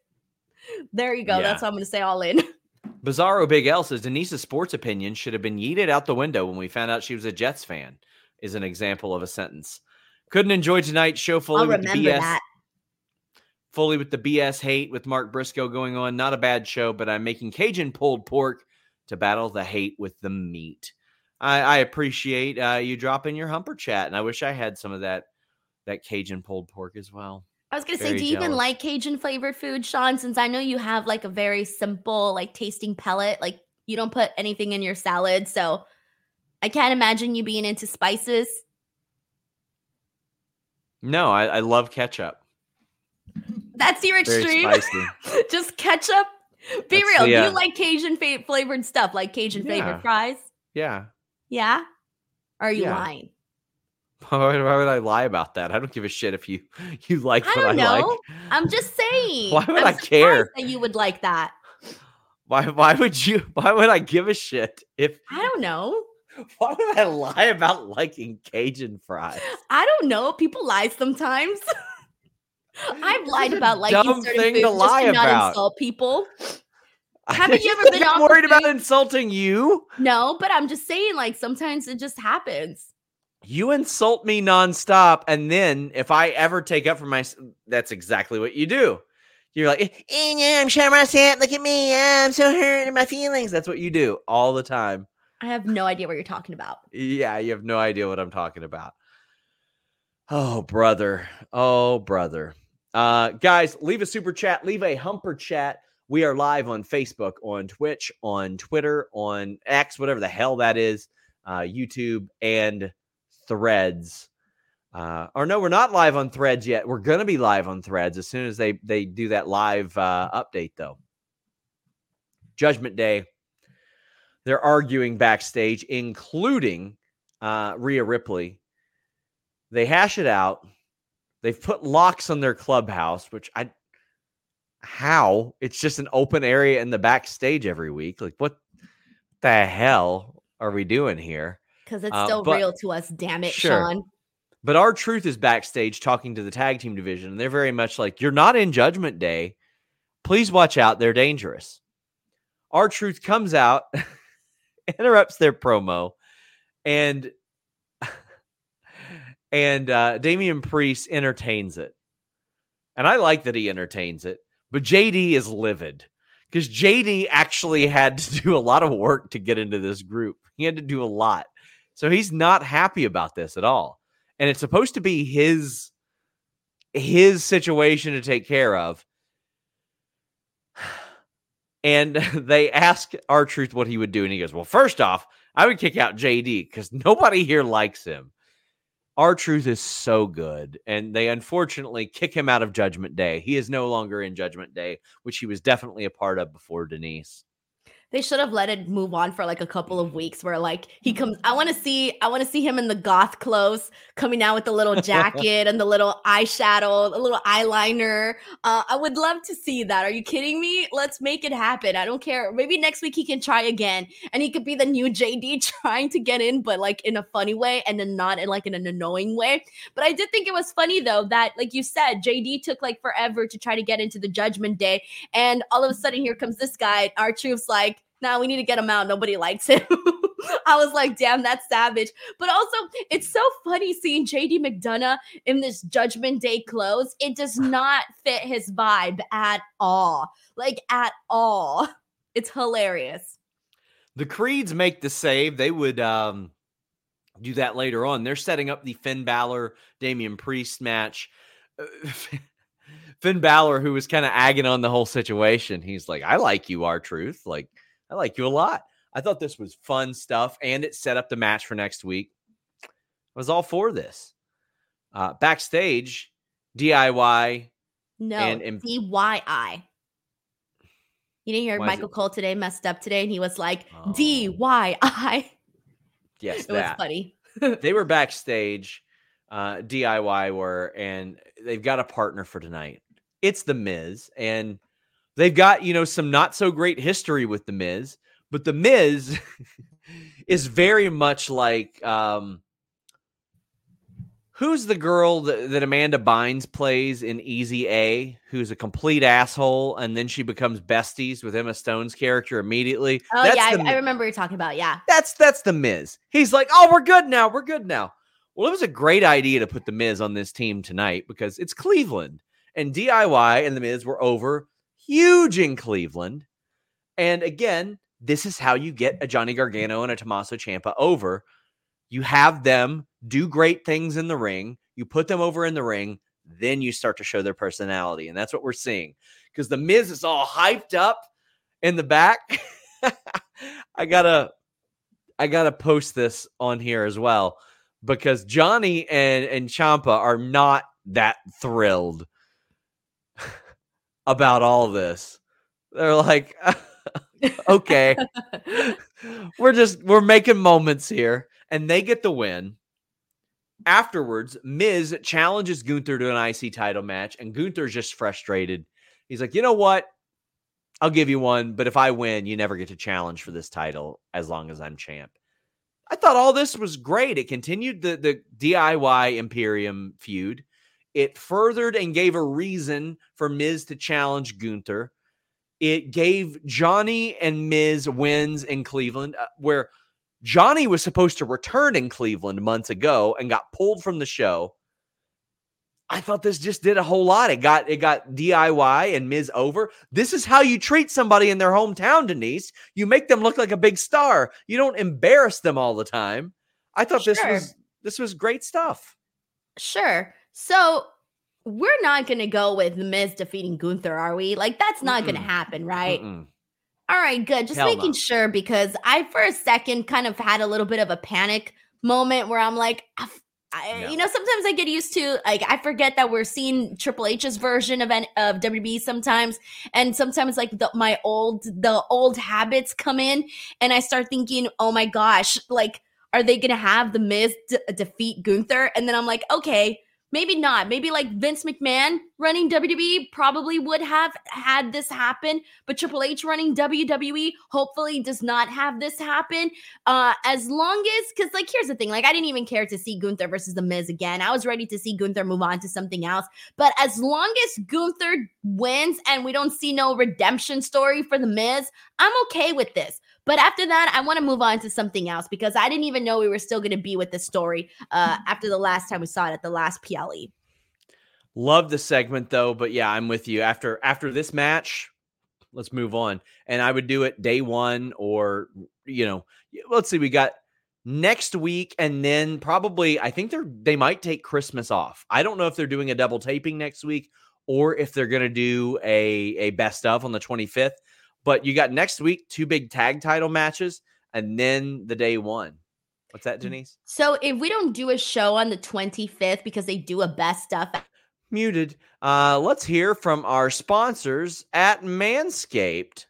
There you go. Yeah. That's what I'm going to say all in. Bizarro Big L says Denise's sports opinion should have been yeeted out the window when we found out she was a Jets fan, is an example of a sentence. Couldn't enjoy tonight's show fully I'll with the remember B S. that. Fully with the B S hate with Mark Briscoe going on. Not a bad show, but I'm making Cajun pulled pork to battle the hate with the meat. I, I appreciate uh, you dropping your humper chat, and I wish I had some of that that Cajun pulled pork as well. I was going to say, Very do you even jealous. like Cajun flavored food, Sean? Since I know you have like a very simple, like tasting palate, like you don't put anything in your salad. So I can't imagine you being into spices. No, I, I love ketchup. That's your Very extreme. spicy. Just ketchup. Be That's real. the, uh, Do you like Cajun fa- flavored stuff, like Cajun Yeah. flavored fries? Yeah. Yeah? Or are you Yeah. lying? Why would, why would I lie about that? I don't give a shit if you you like I what don't I know. like. I'm just saying. Why would I'm I surprised care? that you would like that? Why why would you why would I give a shit if I don't know. why would I lie about liking Cajun fries? I don't know. People lie sometimes. I've lied about liking dumb certain thing foods to just lie to not about. insult people. Haven't you ever been I'm off worried of about food? insulting you? No, but I'm just saying, like, sometimes it just happens. You insult me nonstop, and then if I ever take up for my, that's exactly what you do. You're like, eh, yeah, I'm showing myself. Look at me, I'm so hurt in my feelings. That's what you do all the time. I have no idea what you're talking about. Yeah, you have no idea what I'm talking about. Oh, brother. Oh, brother. Uh, guys, leave a super chat. Leave a humper chat. We are live on Facebook, on Twitch, on Twitter, on X, whatever the hell that is, uh, YouTube, and Threads. Uh, or no, we're not live on Threads yet. We're going to be live on Threads as soon as they, they do that live uh, update, though. Judgment Day. They're arguing backstage, including uh, Rhea Ripley. They hash it out. They've put locks on their clubhouse, which I, how? It's just an open area in the backstage every week. Like, what the hell are we doing here? Because it's Uh, still but- real to us, damn it, Sure. Sean. But R-Truth is backstage talking to the tag team division, and they're very much like, you're not in Judgment Day. Please watch out. They're dangerous. R-Truth comes out interrupts their promo, and and uh, Damian Priest entertains it. And I like that he entertains it, but J D is livid because J D actually had to do a lot of work to get into this group. He had to do a lot. So he's not happy about this at all. And it's supposed to be his, his situation to take care of. And they ask R-Truth what he would do. And he goes, well, first off, I would kick out J D because nobody here likes him. R-Truth is so good. And they unfortunately kick him out of Judgment Day. He is no longer in Judgment Day, which he was definitely a part of before Denise. They should have let it move on for like a couple of weeks where like he comes. I want to see, I want to see him in the goth clothes coming out with the little jacket and the little eyeshadow, the little eyeliner. Uh, I would love to see that. Are you kidding me? Let's make it happen. I don't care. Maybe next week he can try again and he could be the new J D trying to get in, but like in a funny way and then not in like in an annoying way. But I did think it was funny though, that like you said, J D took like forever to try to get into the Judgment Day. And all of a sudden here comes this guy. R-Truth's like, now nah, we need to get him out. Nobody likes him. I was like, damn, that's savage. But also, it's so funny seeing J D McDonough in this Judgment Day clothes. It does not fit his vibe at all. Like, at all. It's hilarious. The Creeds make the save. They would um, do that later on. They're setting up the Finn Balor, Damian Priest match. Finn Balor, who was kind of agging on the whole situation. He's like, I like you, R-Truth. Like, I like you a lot. I thought this was fun stuff, and it set up the match for next week. I was all for this. Uh, backstage, D I Y. No, and, and D Y I. You didn't hear Michael Cole today messed up today, and he was like, oh. D Y I. Yes, it that. was funny. They were backstage, uh, D I Y were, and they've got a partner for tonight. It's The Miz, and they've got, you know, some not so great history with The Miz, but The Miz is very much like, um, who's the girl that, that Amanda Bynes plays in Easy A, who's a complete asshole, and then she becomes besties with Emma Stone's character immediately? Oh, that's yeah, the, I, I remember you're talking about, yeah. That's, that's The Miz. He's like, oh, we're good now, we're good now. Well, it was a great idea to put The Miz on this team tonight because it's Cleveland, and D I Y and The Miz were over huge in Cleveland. And again, this is how you get a Johnny Gargano and a Tommaso Ciampa over. You have them do great things in the ring. You put them over in the ring. Then you start to show their personality. And that's what we're seeing. Because The Miz is all hyped up in the back. I gotta, I gotta post this on here as well. Because Johnny and, and Ciampa are not that thrilled about all this. They're like, okay, we're just, we're making moments here. And they get the win. Afterwards, Miz challenges Gunther to an I C title match. And Gunther's just frustrated. He's like, you know what? I'll give you one. But if I win, you never get to challenge for this title as long as I'm champ. I thought all this was great. It continued the, the D I Y Imperium feud. It furthered and gave a reason for Miz to challenge Gunther. It gave Johnny and Miz wins in Cleveland, uh, where Johnny was supposed to return in Cleveland months ago and got pulled from the show. I thought this just did a whole lot. It got it got D I Y and Miz over. This is how you treat somebody in their hometown, Denise. You make them look like a big star. You don't embarrass them all the time. I thought Sure. this was this was great stuff. Sure. So we're not going to go with The Miz defeating Gunther, are we? Like, that's not going to happen, right? Mm-mm. All right, good. Just Hell making no. sure, because I, for a second, kind of had a little bit of a panic moment where I'm like, I, I, No. you know, sometimes I get used to, like, I forget that we're seeing Triple H's version of, N- of W W E sometimes. And sometimes, like, the, my old, the old habits come in and I start thinking, oh my gosh, like, are they going to have The Miz d- defeat Gunther? And then I'm like, okay, maybe not. Maybe like Vince McMahon running W W E probably would have had this happen, but Triple H running W W E hopefully does not have this happen. Uh, as long as, because like, here's the thing, like I didn't even care to see Gunther versus The Miz again. I was ready to see Gunther move on to something else. But as long as Gunther wins and we don't see no redemption story for The Miz, I'm okay with this. But after that, I want to move on to something else because I didn't even know we were still going to be with this story uh, after the last time we saw it at the last P L E. Love the segment though, but yeah, I'm with you. After after this match, let's move on. And I would do it day one or, you know, let's see, we got next week and then probably, I think they're, they might take Christmas off. I don't know if they're doing a double taping next week or if they're going to do a, a best of on the twenty-fifth. But you got next week, two big tag title matches and then the day one. What's that, Denise? So if we don't do a show on the twenty-fifth because they do a best stuff. Muted. Uh, let's hear from our sponsors at Manscaped.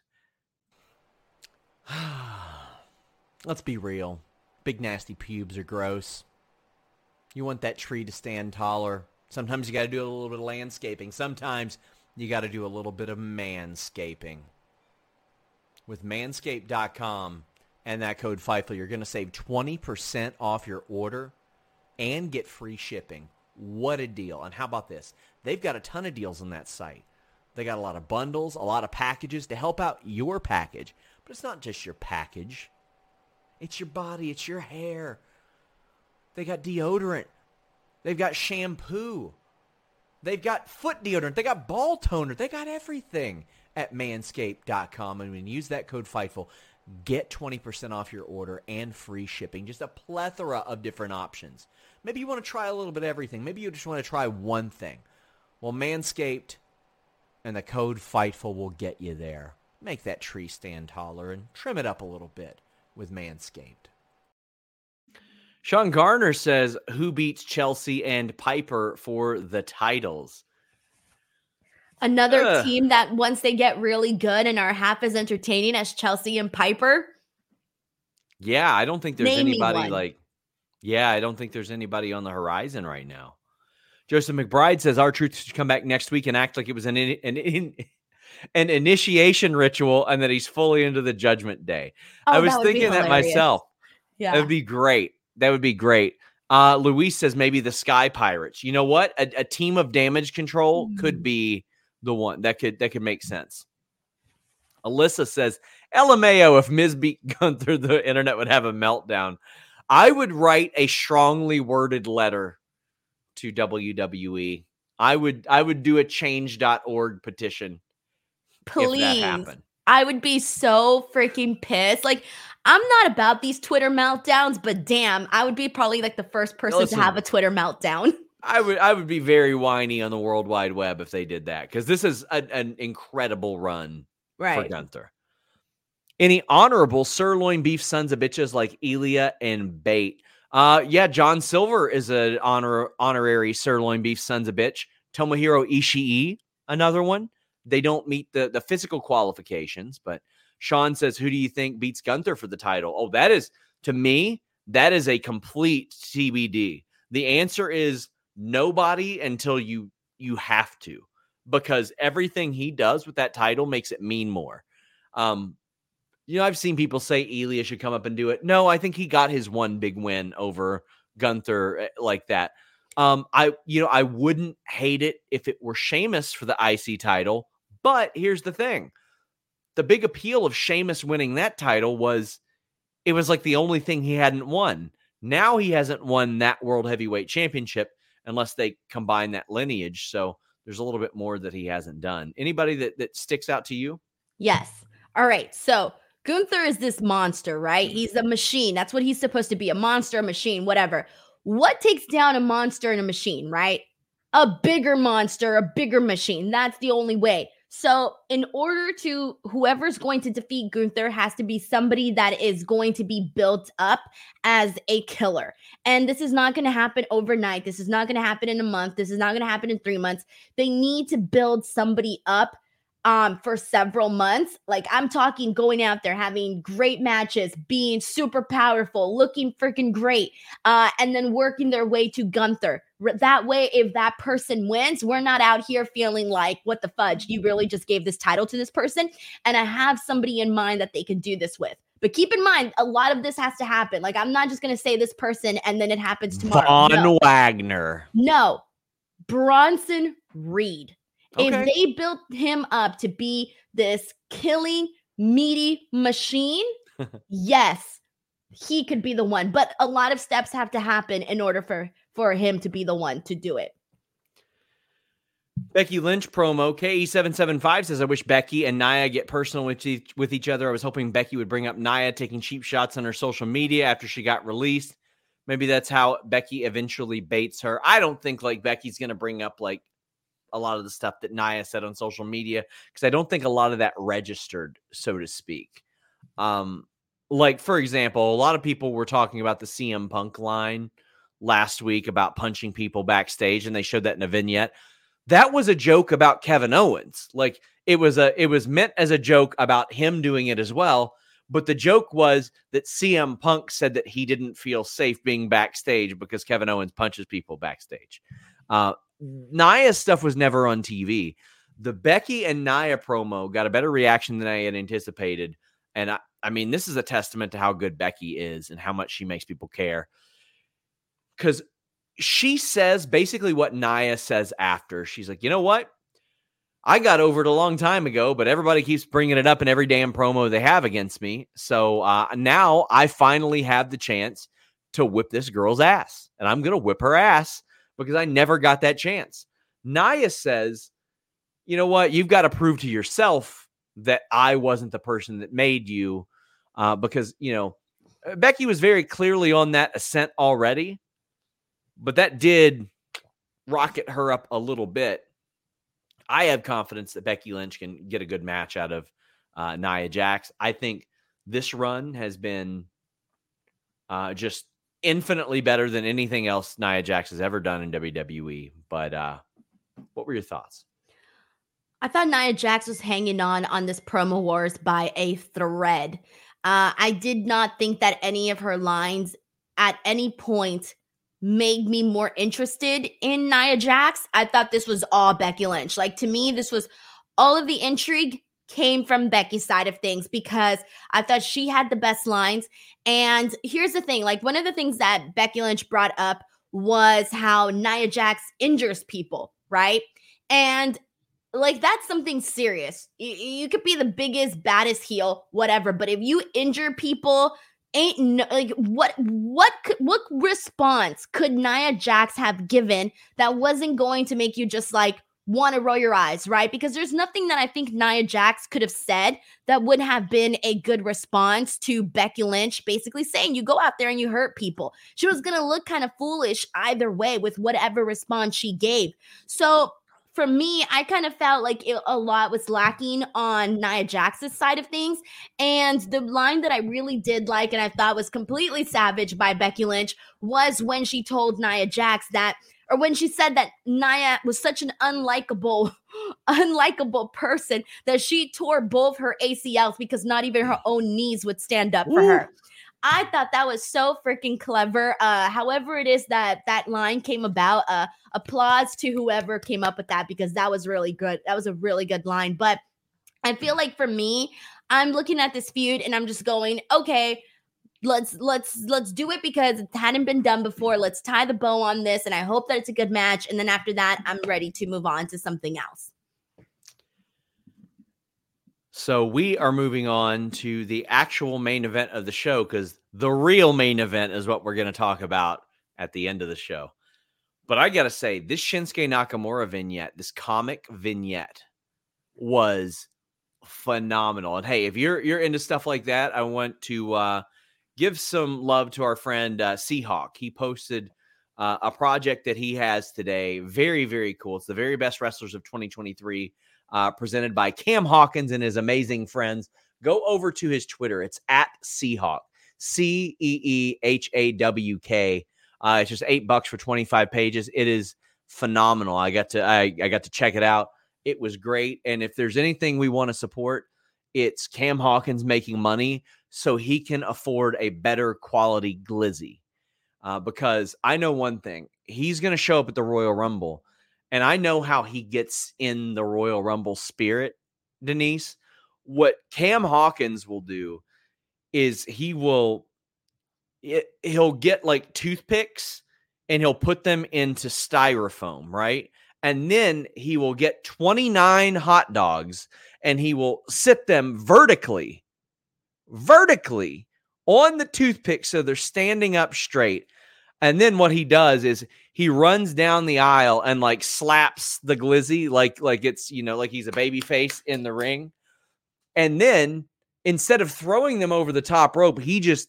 Let's be real. Big nasty pubes are gross. You want that tree to stand taller. Sometimes you got to do a little bit of landscaping. Sometimes you got to do a little bit of manscaping. With manscaped dot com and that code FIFO, you're going to save twenty percent off your order and get free shipping. What a deal. And how about this? They've got a ton of deals on that site. They got a lot of bundles, a lot of packages to help out your package. But it's not just your package. It's your body. It's your hair. They got deodorant. They've got shampoo. They've got foot deodorant. They got ball toner. They got everything at manscaped dot com. And when you use that code FIGHTFUL, get twenty percent off your order and free shipping. Just a plethora of different options. Maybe you want to try a little bit of everything. Maybe you just want to try one thing. Well, Manscaped and the code FIGHTFUL will get you there. Make that tree stand taller and trim it up a little bit with Manscaped. Sean Garner says, who beats Chelsea and Piper for the titles? Another Ugh. team that once they get really good and are half as entertaining as Chelsea and Piper. Yeah, I don't think there's Name me anybody one. like, yeah, I don't think there's anybody on the horizon right now. Joseph McBride says, R-Truth should come back next week and act like it was an, an, an, an initiation ritual and that he's fully into the Judgment Day. Oh, I was that would be thinking that hilarious. myself. Yeah. That would be great. That would be great. Uh, Luis says maybe the Sky Pirates. You know what? A, a team of Damage Control Mm. could be the one that could that could make sense. Alyssa says, L M A O, if Miz beat Gunther, the internet would have a meltdown. I would write a strongly worded letter to W W E. I would I would do a change dot org petition if that Please. happened. I would be so freaking pissed. Like, I'm not about these Twitter meltdowns, but damn, I would be probably like the first person Listen. to have a Twitter meltdown. I would I would be very whiny on the World Wide Web if they did that, because this is a, an incredible run for Gunther. Any honorable sirloin beef sons of bitches like Ilya and Bate? Uh, yeah, John Silver is an honor honorary sirloin beef sons of bitch. Tomohiro Ishii, another one. They don't meet the, the physical qualifications, but Sean says, who do you think beats Gunther for the title? Oh, that is, to me, that is a complete T B D. The answer is nobody until you you have to, because everything he does with that title makes it mean more. Um, you know, I've seen people say Ilya should come up and do it. No, I think he got his one big win over Gunther like that. Um, I, you know, I wouldn't hate it if it were Sheamus for the I C title, but here's the thing. The big appeal of Sheamus winning that title was it was like the only thing he hadn't won. Now he hasn't won that World Heavyweight Championship unless they combine that lineage. So there's a little bit more that he hasn't done. Anybody that, that sticks out to you? Yes. All right. So Gunther is this monster, right? He's a machine. That's what he's supposed to be. A monster, a machine, whatever. What takes down a monster and a machine, right? A bigger monster, a bigger machine. That's the only way. So in order to, whoever's going to defeat Gunther has to be somebody that is going to be built up as a killer. And this is not going to happen overnight. This is not going to happen in a month. This is not going to happen in three months. They need to build somebody up um, for several months. Like, I'm talking going out there, having great matches, being super powerful, looking freaking great, uh, and then working their way to Gunther. That way, if that person wins, we're not out here feeling like, what the fudge, you really just gave this title to this person. And I have somebody in mind that they can do this with. But keep in mind, a lot of this has to happen. Like, I'm not just going to say this person and then it happens tomorrow. Von No. Wagner. No. Bronson Reed. Okay. If they built him up to be this killing, meaty machine, yes, he could be the one. But a lot of steps have to happen in order for, for him to be the one to do it. Becky Lynch promo. K E seven seven five says, I wish Becky and Nia get personal with each, with each other. I was hoping Becky would bring up Nia taking cheap shots on her social media after she got released. Maybe that's how Becky eventually baits her. I don't think like Becky's going to bring up like a lot of the stuff that Nia said on social media, because I don't think a lot of that registered, so to speak. Um, like, for example, a lot of people were talking about the C M Punk line last week about punching people backstage, and they showed that in a vignette. That was a joke about Kevin Owens. Like, it was a it was meant as a joke about him doing it as well. But the joke was that C M Punk said that he didn't feel safe being backstage because Kevin Owens punches people backstage. Uh, Nia's stuff was never on T V. The Becky and Nia promo got a better reaction than I had anticipated. And I, I mean, this is a testament to how good Becky is and how much she makes people care. Because she says basically what Nia says after. She's like, you know what? I got over it a long time ago, but everybody keeps bringing it up in every damn promo they have against me. So uh, now I finally have the chance to whip this girl's ass. And I'm going to whip her ass because I never got that chance. Nia says, you know what? You've got to prove to yourself that I wasn't the person that made you. Uh, because, you know, Becky was very clearly on that ascent already. But that did rocket her up a little bit. I have confidence that Becky Lynch can get a good match out of uh, Nia Jax. I think this run has been uh, just infinitely better than anything else Nia Jax has ever done in W W E. But uh, what were your thoughts? I thought Nia Jax was hanging on on this promo wars by a thread. Uh, I did not think that any of her lines at any point made me more interested in Nia Jax. I thought this was all Becky Lynch. Like, to me, this was all of the intrigue came from Becky's side of things because I thought she had the best lines. And here's the thing, like, one of the things that Becky Lynch brought up was how Nia Jax injures people, right? And like, that's something serious. You, you could be the biggest, baddest heel, whatever, but if you injure people, ain't no, like what what could, what response could Nia Jax have given that wasn't going to make you just like want to roll your eyes, right? Because there's nothing that I think Nia Jax could have said that would have been a good response to Becky Lynch basically saying you go out there and you hurt people. She was going to look kind of foolish either way with whatever response she gave. So for me, I kind of felt like it, a lot was lacking on Nia Jax's side of things. And the line that I really did like and I thought was completely savage by Becky Lynch was when she told Nia Jax that, or when she said that Nia was such an unlikable, unlikable person that she tore both her A C Ls because not even her own knees would stand up for Ooh. her. I thought that was so freaking clever. Uh, however it is that that line came about, uh, applause to whoever came up with that because that was really good. That was a really good line. But I feel like for me, I'm looking at this feud and I'm just going, okay, let's let's let's do it because it hadn't been done before. Let's tie the bow on this, and I hope that it's a good match. And then after that, I'm ready to move on to something else. So we are moving on to the actual main event of the show because the real main event is what we're going to talk about at the end of the show. But I got to say, this Shinsuke Nakamura vignette, this comic vignette was phenomenal. And hey, if you're you're into stuff like that, I want to uh, give some love to our friend uh, Seahawk. He posted uh, a project that he has today. Very, very cool. It's the very best wrestlers of twenty twenty-three. Uh, presented by Cam Hawkins and his amazing friends. Go over to his Twitter. It's at Seahawk, C E E H A W K. Uh, it's just eight bucks for twenty-five pages. It is phenomenal. I got to I, I got to check it out. It was great. And if there's anything we want to support, it's Cam Hawkins making money so he can afford a better quality glizzy. Uh, because I know one thing. He's going to show up at the Royal Rumble. And I know how he gets in the Royal Rumble spirit, Denise. What Cam Hawkins will do is he will, it, he'll get like toothpicks and he'll put them into styrofoam, right? And then he will get twenty-nine hot dogs and he will sit them vertically, vertically on the toothpick so they're standing up straight. And then what he does is he runs down the aisle and like slaps the glizzy like like it's, you know, like he's a baby face in the ring. And then instead of throwing them over the top rope, he just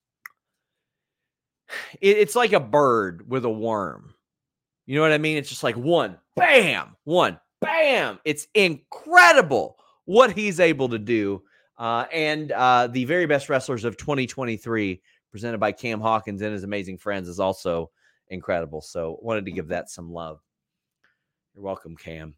it, it's like a bird with a worm. You know what I mean? It's just like one, bam, one, bam. It's incredible what he's able to do. Uh, and uh, the very best wrestlers of twenty twenty-three, presented by Cam Hawkins and his amazing friends, is also incredible. So wanted to give that some love. You're welcome, Cam.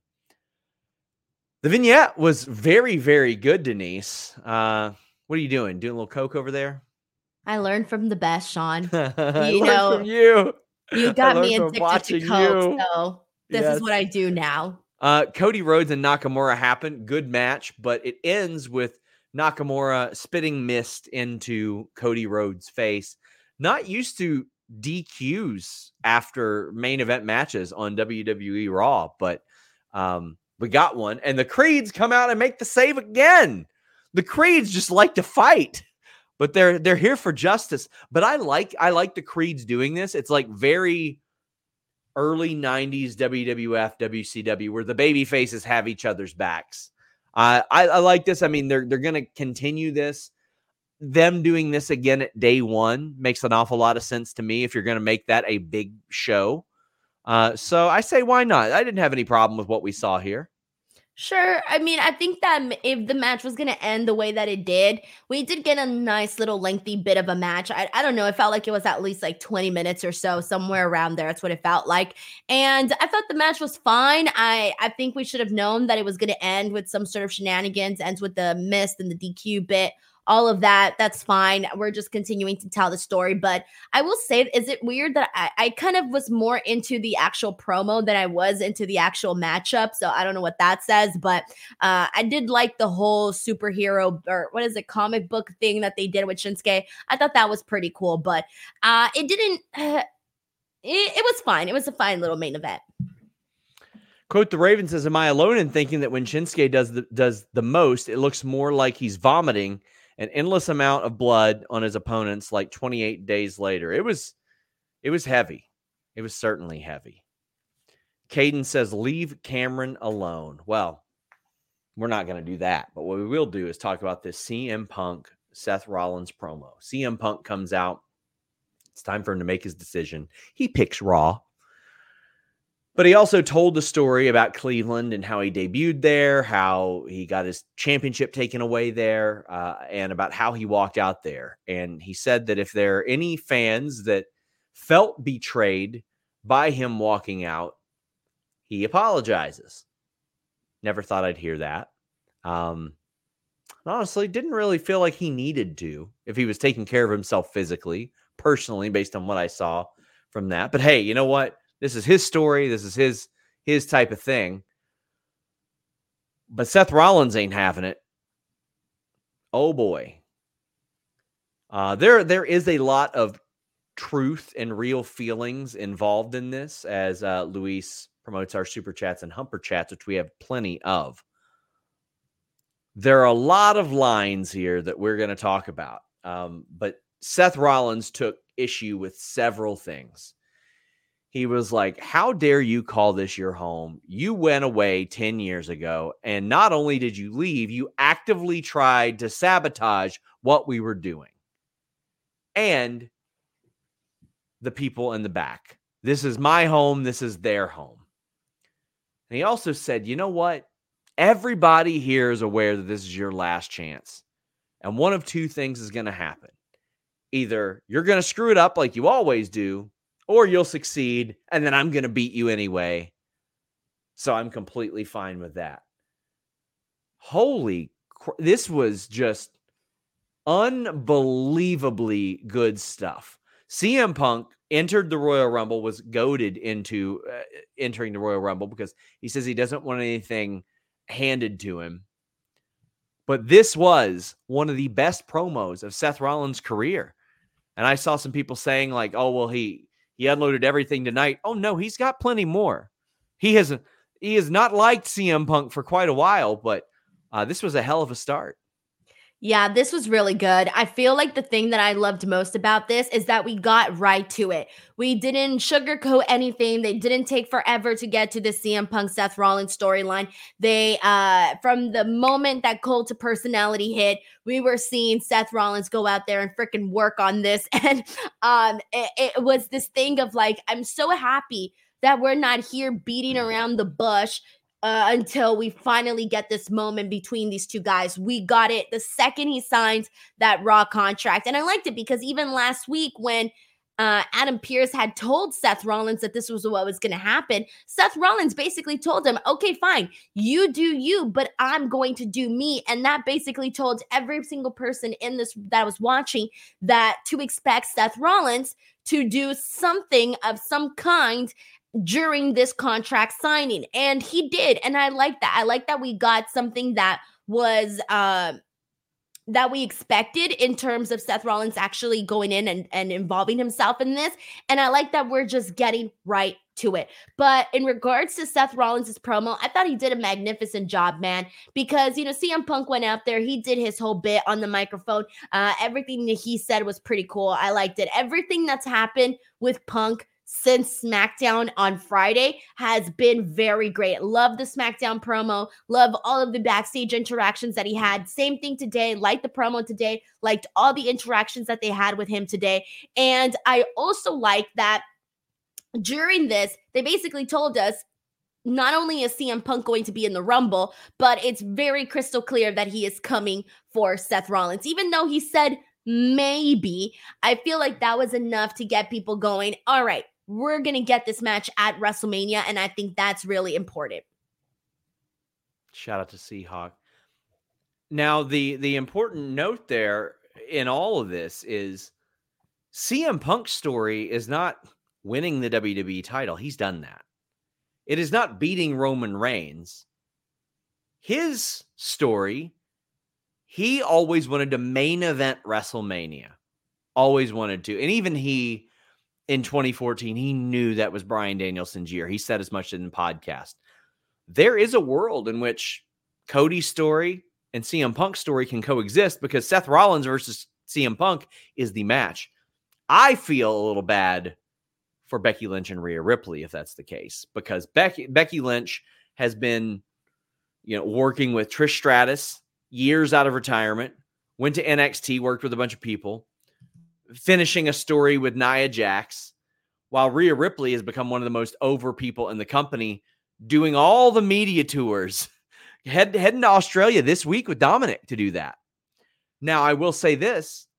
The vignette was very, very good, Denise. Uh, what are you doing? Doing a little coke over there? I learned from the best, Sean. I You learned know, from you. You got me from addicted to coke, you. so this Yes. is what I do now. Uh, Cody Rhodes and Nakamura happened. Good match, but it ends with Nakamura spitting mist into Cody Rhodes' face. Not used to D Qs after main event matches on W W E Raw, but um, we got one. And the Creeds come out and make the save again. The Creeds just like to fight, but they're they're here for justice. But I like I like the Creeds doing this. It's like very early nineties W W F, W C W, where the baby faces have each other's backs. Uh, I, I like this. I mean, they're they're going to continue this. Them doing this again at day one makes an awful lot of sense to me if you're going to make that a big show. Uh, so I say, why not? I didn't have any problem with what we saw here. Sure. I mean, I think that if the match was going to end the way that it did, we did get a nice little lengthy bit of a match. I, I don't know. It felt like it was at least like twenty minutes or so, somewhere around there. That's what it felt like. And I thought the match was fine. I, I think we should have known that it was going to end with some sort of shenanigans, ends with the mist and the D Q bit. All of that, that's fine. We're just continuing to tell the story. But I will say, is it weird that I, I kind of was more into the actual promo than I was into the actual matchup? So I don't know what that says, but uh, I did like the whole superhero or what is it, comic book thing that they did with Shinsuke. I thought that was pretty cool, but uh, it didn't, uh, it, it was fine. It was a fine little main event. Quote the Raven says, am I alone in thinking that when Shinsuke does the, does the most, it looks more like he's vomiting an endless amount of blood on his opponents like twenty-eight days later? It was, it was heavy. It was certainly heavy. Caden says, leave Cameron alone. Well, we're not going to do that. But what we will do is talk about this C M Punk, Seth Rollins promo. C M Punk comes out. It's time for him to make his decision. He picks Raw. But he also told the story about Cleveland and how he debuted there, how he got his championship taken away there, uh, and about how he walked out there. And he said that if there are any fans that felt betrayed by him walking out, he apologizes. Never thought I'd hear that. Um, honestly, didn't really feel like he needed to if he was taking care of himself physically, personally, based on what I saw from that. But hey, you know what? This is his story. This is his his type of thing. But Seth Rollins ain't having it. Oh boy. Uh, there there is a lot of truth and real feelings involved in this, as uh, Luis promotes our super chats and humper chats, which we have plenty of. There are a lot of lines here that we're going to talk about. Um, but Seth Rollins took issue with several things. He was like, how dare you call this your home? You went away ten years ago, and not only did you leave, you actively tried to sabotage what we were doing. And the people in the back. This is my home. This is their home. And he also said, you know what? Everybody here is aware that this is your last chance. And one of two things is going to happen. Either you're going to screw it up like you always do, or you'll succeed, and then I'm going to beat you anyway. So I'm completely fine with that. Holy cr- this was just unbelievably good stuff. C M Punk entered the Royal Rumble, was goaded into uh, entering the Royal Rumble because he says he doesn't want anything handed to him. But this was one of the best promos of Seth Rollins' career. And I saw some people saying like, oh, well, he... He unloaded everything tonight. Oh, no, he's got plenty more. He has he has not liked C M Punk for quite a while, but uh, this was a hell of a start. Yeah, this was really good. I feel like the thing that I loved most about this is that we got right to it. We didn't sugarcoat anything. They didn't take forever to get to the C M Punk Seth Rollins storyline. They, uh, from the moment that Cult of Personality hit, we were seeing Seth Rollins go out there and freaking work on this. And um, it, it was this thing of like, I'm so happy that we're not here beating around the bush Uh, until we finally get this moment between these two guys. We got it the second he signed that Raw contract. And I liked it because even last week when uh, Adam Pearce had told Seth Rollins that this was what was going to happen, Seth Rollins basically told him, okay, fine, you do you, but I'm going to do me. And that basically told every single person in this that was watching that to expect Seth Rollins to do something of some kind during this contract signing. And he did. And I like that. I like that we got something that was uh, that we expected in terms of Seth Rollins actually going in and, and involving himself in this. And I like that we're just getting right to it. But in regards to Seth Rollins' promo, I thought he did a magnificent job, man, because, you know, C M Punk went out there. He did his whole bit on the microphone. Uh, everything that he said was pretty cool. I liked it. Everything that's happened with Punk since SmackDown on Friday has been very great. Love the SmackDown promo. Love all of the backstage interactions that he had. Same thing today. Liked the promo today. Liked all the interactions that they had with him today. And I also like that during this, they basically told us not only is C M Punk going to be in the Rumble, but it's very crystal clear that he is coming for Seth Rollins. Even though he said maybe, I feel like that was enough to get people going, all right, we're going to get this match at WrestleMania, and I think that's really important. Shout out to Seahawk. Now, the, the important note there in all of this is C M Punk's story is not winning the W W E title. He's done that. It is not beating Roman Reigns. His story, he always wanted to main event WrestleMania. Always wanted to. And even he, in twenty fourteen, he knew that was Bryan Danielson's year. He said as much in the podcast. There is a world in which Cody's story and C M Punk's story can coexist because Seth Rollins versus C M Punk is the match. I feel a little bad for Becky Lynch and Rhea Ripley if that's the case, because Becky Becky Lynch has been, you know, working with Trish Stratus years out of retirement, went to N X T, worked with a bunch of people, finishing a story with Nia Jax, while Rhea Ripley has become one of the most over people in the company, doing all the media tours, head, heading to Australia this week with Dominic to do that. Now, I will say this.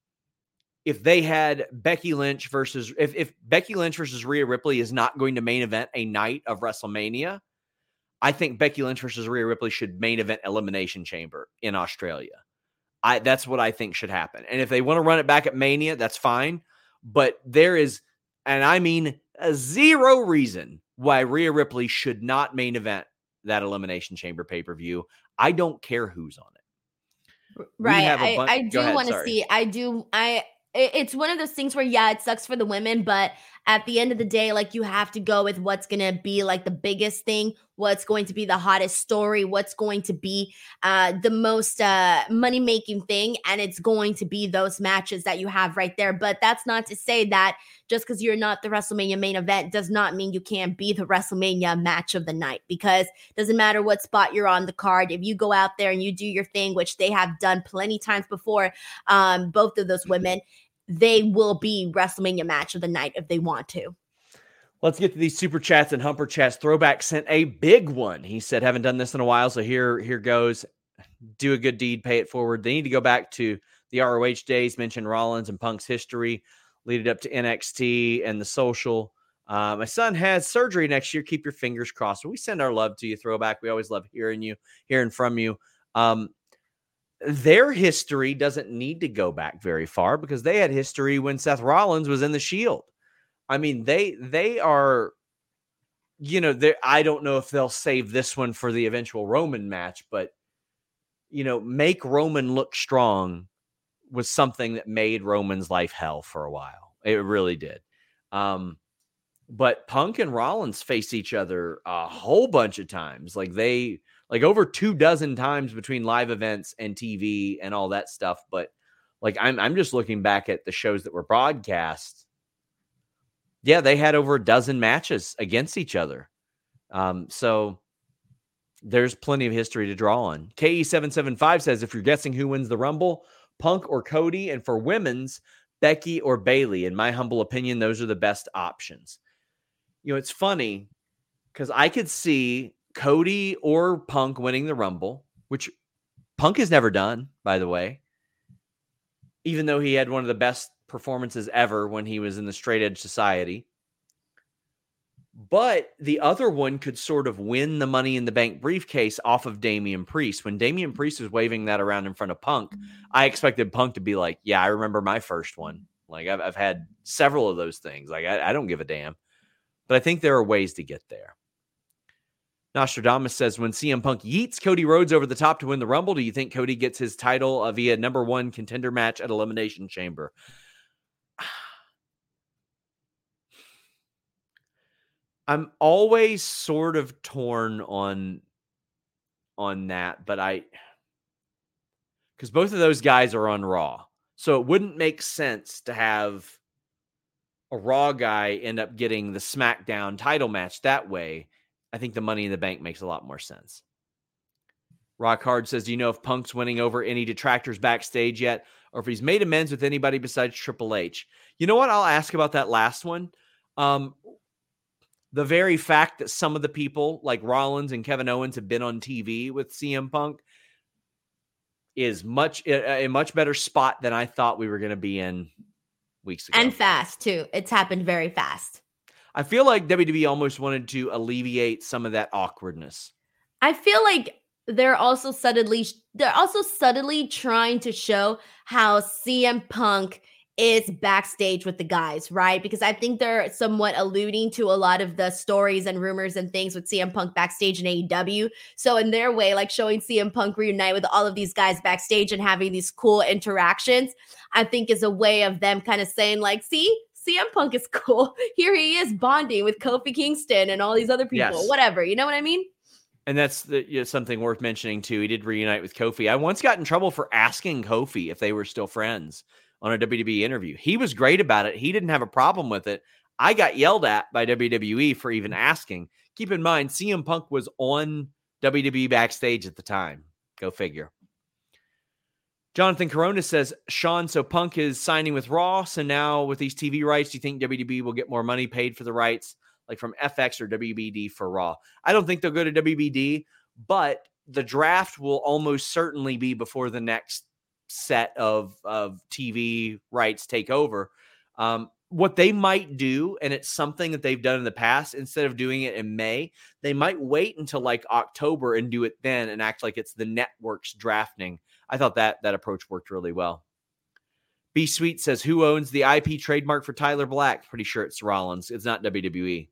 If they had Becky Lynch versus, if, if Becky Lynch versus Rhea Ripley is not going to main event a night of WrestleMania, I think Becky Lynch versus Rhea Ripley should main event Elimination Chamber in Australia. I that's what I think should happen. And if they want to run it back at Mania, that's fine. But there is, and I mean a zero reason why Rhea Ripley should not main event that Elimination Chamber pay-per-view. I don't care who's on it. Right. I, bun- I do want to see, I do, I, it's one of those things where, yeah, it sucks for the women, but at the end of the day, like, you have to go with what's going to be like the biggest thing, what's going to be the hottest story, what's going to be uh, the most uh, money-making thing, and it's going to be those matches that you have right there. But that's not to say that just because you're not the WrestleMania main event does not mean you can't be the WrestleMania match of the night, because it doesn't matter what spot you're on the card. If you go out there and you do your thing, which they have done plenty times before, um, both of those women, they will be WrestleMania match of the night if they want to. Let's get to these super chats and humper chats. Throwback sent a big one. He said, haven't done this in a while, so here, here goes. Do a good deed, pay it forward. They need to go back to the R O H days, mention Rollins and Punk's history, lead it up to N X T and the social. Uh, my son has surgery next year. Keep your fingers crossed. We send our love to you, Throwback. We always love hearing you, hearing from you. Um, Their history doesn't need to go back very far because they had history when Seth Rollins was in the Shield. I mean, they they are, you know, I don't know if they'll save this one for the eventual Roman match, but, you know, make Roman look strong was something that made Roman's life hell for a while. It really did. Um, but Punk and Rollins faced each other a whole bunch of times. Like they like over two dozen times between live events and T V and all that stuff. But like, I'm, I'm just looking back at the shows that were broadcast. Yeah, they had over a dozen matches against each other. Um, so there's plenty of history to draw on. K E seven seven five says, if you're guessing who wins the Rumble, Punk or Cody, and for women's, Becky or Bayley. In my humble opinion, those are the best options. You know, it's funny because I could see Cody or Punk winning the Rumble, which Punk has never done, by the way, even though he had one of the best performances ever when he was in the Straight Edge Society. But the other one could sort of win the Money in the Bank briefcase off of Damian Priest. When Damian Priest was waving that around in front of Punk, I expected Punk to be like, yeah, I remember my first one. Like, I've, I've had several of those things. Like, I, I don't give a damn. But I think there are ways to get there. Nostradamus says, when C M Punk yeets Cody Rhodes over the top to win the Rumble, do you think Cody gets his title via number one contender match at Elimination Chamber? I'm always sort of torn on, on that, but I, because both of those guys are on Raw. So it wouldn't make sense to have a Raw guy end up getting the SmackDown title match that way. I think the Money in the Bank makes a lot more sense. Rock Hard says, do you know if Punk's winning over any detractors backstage yet, or if he's made amends with anybody besides Triple H? You know what? I'll ask about that last one. Um, The very fact that some of the people like Rollins and Kevin Owens have been on T V with C M Punk is much a, a much better spot than I thought we were going to be in weeks ago. And fast, too. It's happened very fast. I feel like W W E almost wanted to alleviate some of that awkwardness. I feel like they're also subtly they're also subtly trying to show how C M Punk is backstage with the guys, right? Because I think they're somewhat alluding to a lot of the stories and rumors and things with C M Punk backstage in A E W. So in their way, like showing C M Punk reunite with all of these guys backstage and having these cool interactions, I think is a way of them kind of saying like, see, C M Punk is cool. Here he is bonding with Kofi Kingston and all these other people, Yes. whatever. You know what I mean? And that's the, you know, something worth mentioning too. He did reunite with Kofi. I once got in trouble for asking Kofi if they were still friends on a W W E interview. He was great about it. He didn't have a problem with it. I got yelled at by W W E for even asking. Keep in mind, C M Punk was on W W E backstage at the time. Go figure. Jonathan Corona says, Sean, so Punk is signing with Raw. So now with these T V rights, do you think W W E will get more money paid for the rights, like from F X or W B D for Raw? I don't think they'll go to W B D, but the draft will almost certainly be before the next set of, of T V rights take over. Um, what they might do, and it's something that they've done in the past, instead of doing it in May, they might wait until like October and do it then and act like it's the networks drafting. I thought that that approach worked really well. B Sweet says, who owns the I P trademark for Tyler Black? Pretty sure it's Rollins. It's not W W E.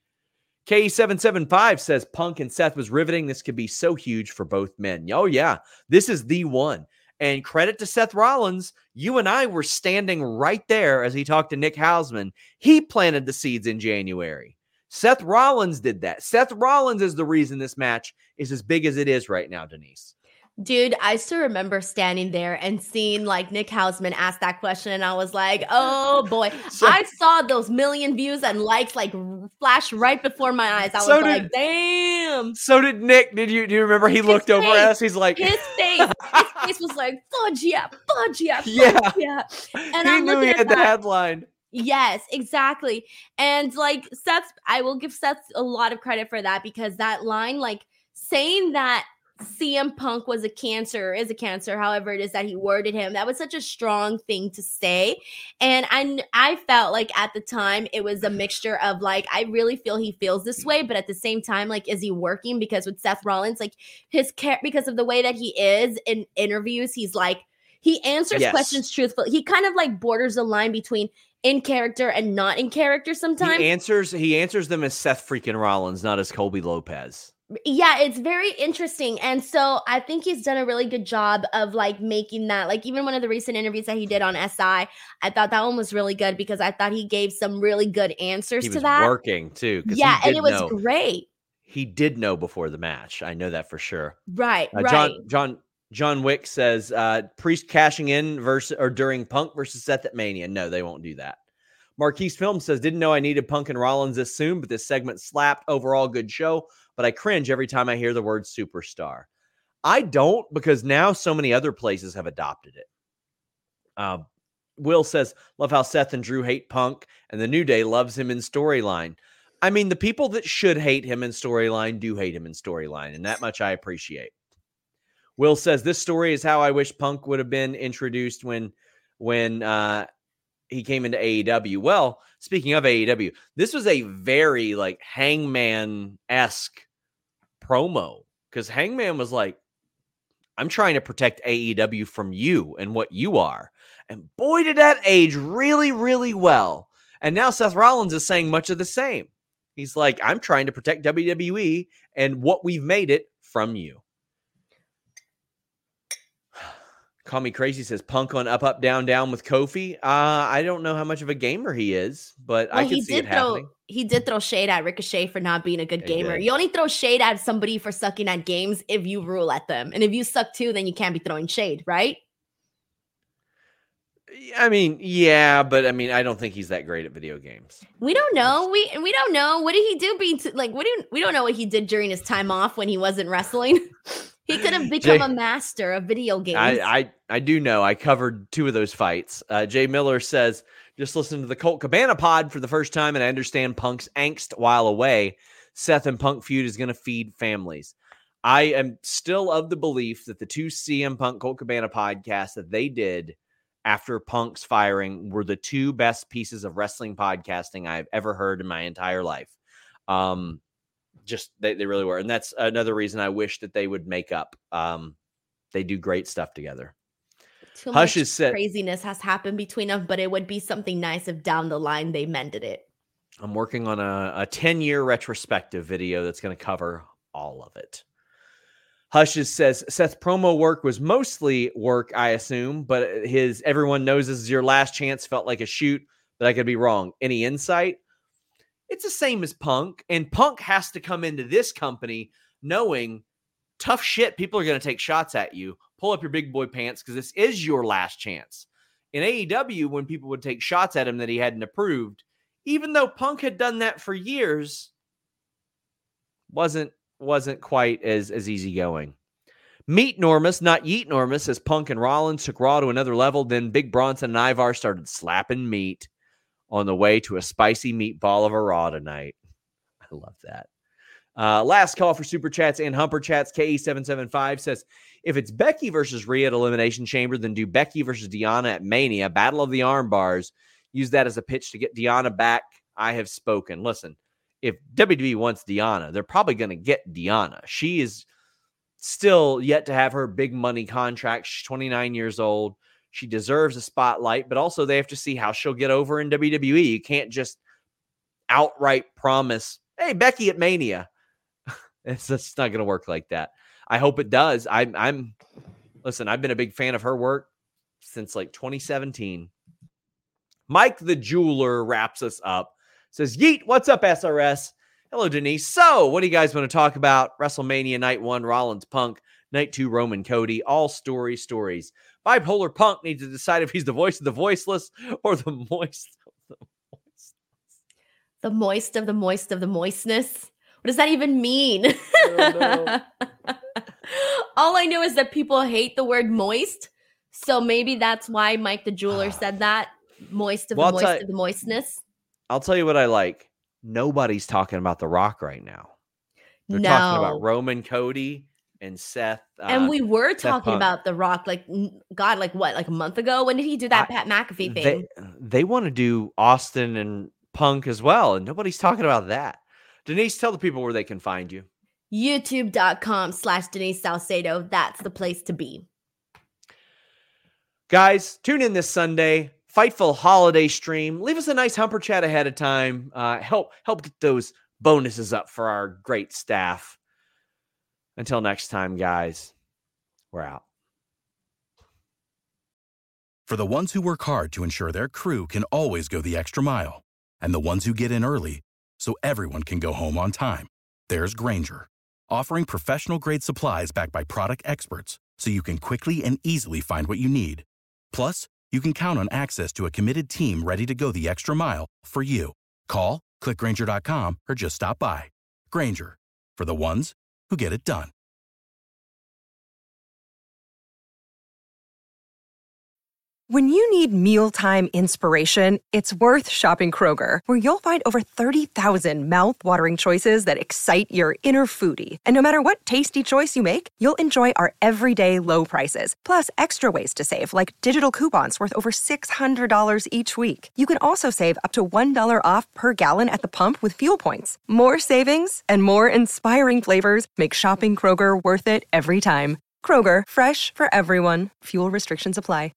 K seven seven five says, Punk and Seth was riveting. This could be so huge for both men. Oh yeah, this is the one. And credit to Seth Rollins, you and I were standing right there as he talked to Nick Hausman. He planted the seeds in January. Seth Rollins did that. Seth Rollins is the reason this match is as big as it is right now, Denise. Dude, I still remember standing there and seeing like Nick Hausman ask that question, and I was like, oh boy. So, I saw those million views and likes like flash right before my eyes. I was so like, did, damn. So did Nick. Did you do you remember he his looked face, over at us? He's like, his face, his face was like, fudge yeah, fudge yeah, fudge yeah. yeah. And he I'm knew looking he at had that. the headline. Yes, exactly. And like Seth, I will give Seth a lot of credit for that, because that line, like saying that C M Punk was a cancer, is a cancer, however it is that he worded him, that was such a strong thing to say. And I, I felt like at the time it was a mixture of like, I really feel he feels this way, but at the same time, like, is he working? Because with Seth Rollins, like his care, because of the way that he is in interviews, he's like, he answers Yes. questions truthfully. He kind of like borders the line between in character and not in character sometimes. He answers he answers them as Seth freaking Rollins, not as Colby Lopez. Yeah, it's very interesting. And so I think he's done a really good job of like making that, like even one of the recent interviews that he did on S I, I thought that one was really good, because I thought he gave some really good answers He to was that. working too. 'cause Yeah, he and did it was know. great. he did know before the match. I know that for sure. Right, uh, right. John John John Wick says uh, Priest cashing in versus or during Punk versus Seth at Mania. No, they won't do that. Marquise Film says, didn't know I needed Punk and Rollins this soon, but this segment slapped. Overall, good show, but I cringe every time I hear the word superstar. I don't, because now so many other places have adopted it. Uh, Will says, love how Seth and Drew hate Punk, and the New Day loves him in storyline. I mean, the people that should hate him in storyline do hate him in storyline, and that much I appreciate. Will says, this story is how I wish Punk would have been introduced when, when uh, he came into A E W. Well, speaking of A E W, this was a very like Hangman-esque promo, because Hangman was like, I'm trying to protect A E W from you and what you are. And boy, did that age really, really well. And now Seth Rollins is saying much of the same. He's like, I'm trying to protect W W E and what we've made it from you. Call Me Crazy says, Punk on Up, Up, Down, Down with Kofi. Uh, I don't know how much of a gamer he is, but well, I can see it throw, happening. He did throw shade at Ricochet for not being a good He gamer. did. You only throw shade at somebody for sucking at games if you rule at them. And if you suck too, then you can't be throwing shade, right? I mean, yeah, but I mean, I don't think he's that great at video games. We don't know. We we don't know. What did he do? Being t- like, what do we don't know what he did during his time off when he wasn't wrestling. He could have become Jay, a master of video games. I, I I do know. I covered two of those fights. Uh, Jay Miller says, just listen to the Colt Cabana pod for the first time, and I understand Punk's angst while away. Seth and Punk feud is going to feed families. I am still of the belief that the two C M Punk Colt Cabana podcasts that they did after Punk's firing were the two best pieces of wrestling podcasting I've ever heard in my entire life. Um, just they, they really were. And that's another reason I wish that they would make up. Um, they do great stuff together. Too Hush much is said, craziness has happened between them, but it would be something nice if down the line they mended it. I'm working on a, a ten-year retrospective video that's going to cover all of it. Hushes says, Seth's promo work was mostly work, I assume, but his everyone knows this is your last chance felt like a shoot, but I could be wrong. Any insight? It's the same as Punk, and Punk has to come into this company knowing tough shit. People are going to take shots at you. Pull up your big boy pants because this is your last chance. In A E W, when people would take shots at him that he hadn't approved, even though Punk had done that for years, wasn't wasn't quite as, as easygoing. Meet Normus, not Yeet Normus, as Punk and Rollins took Raw to another level. Then Big Bronson and Ivar started slapping meat on the way to a spicy meatball of a Raw tonight. I love that. Uh, last call for Super Chats and Humper Chats. K E seven seven five says, if it's Becky versus Rhea at Elimination Chamber, then do Becky versus Deonna at Mania, Battle of the Arm Bars. Use that as a pitch to get Deonna back. I have spoken. Listen, if W W E wants Deonna, they're probably going to get Deonna. She is still yet to have her big money contract. She's twenty-nine years old. She deserves a spotlight, but also they have to see how she'll get over in W W E. You can't just outright promise, hey, Becky at Mania. It's just not going to work like that. I hope it does. I'm, I'm, listen, I've been a big fan of her work since like twenty seventeen. Mike the Jeweler wraps us up. Says, Yeet, what's up, S R S? Hello, Denise. So, what do you guys want to talk about? WrestleMania Night one, Rollins Punk. Night two, Roman Cody. All story stories. Bipolar Punk needs to decide if he's the voice of the voiceless or the moist of the moist. The moist of the moist of the moistness. What does that even mean? I don't know. All I know is that people hate the word moist. So maybe that's why Mike the Jeweler said that. Moist of Well, the I'll moist tell- of the moistness. I'll tell you what I like. Nobody's talking about The Rock right now. They're no. talking about Roman Cody and Seth. Uh, And we were Seth talking Punk. about The Rock, like, n- God, like what, like a month ago? When did he do that I- Pat McAfee thing? They, they want to do Austin and Punk as well, and nobody's talking about that. Denise, tell the people where they can find you. YouTube.com slash Denise Salcedo. That's the place to be. Guys, tune in this Sunday. Fightful holiday stream. Leave us a nice Humper Chat ahead of time. Uh, help help get those bonuses up for our great staff. Until next time, guys, we're out. For the ones who work hard to ensure their crew can always go the extra mile, and the ones who get in early so everyone can go home on time, there's Grainger, offering professional-grade supplies backed by product experts so you can quickly and easily find what you need. Plus, you can count on access to a committed team ready to go the extra mile for you. Call, click Grainger dot com, or just stop by. Grainger, for the ones who get it done. When you need mealtime inspiration, it's worth shopping Kroger, where you'll find over thirty thousand mouth-watering choices that excite your inner foodie. And no matter what tasty choice you make, you'll enjoy our everyday low prices, plus extra ways to save, like digital coupons worth over six hundred dollars each week. You can also save up to one dollar off per gallon at the pump with fuel points. More savings and more inspiring flavors make shopping Kroger worth it every time. Kroger, fresh for everyone. Fuel restrictions apply.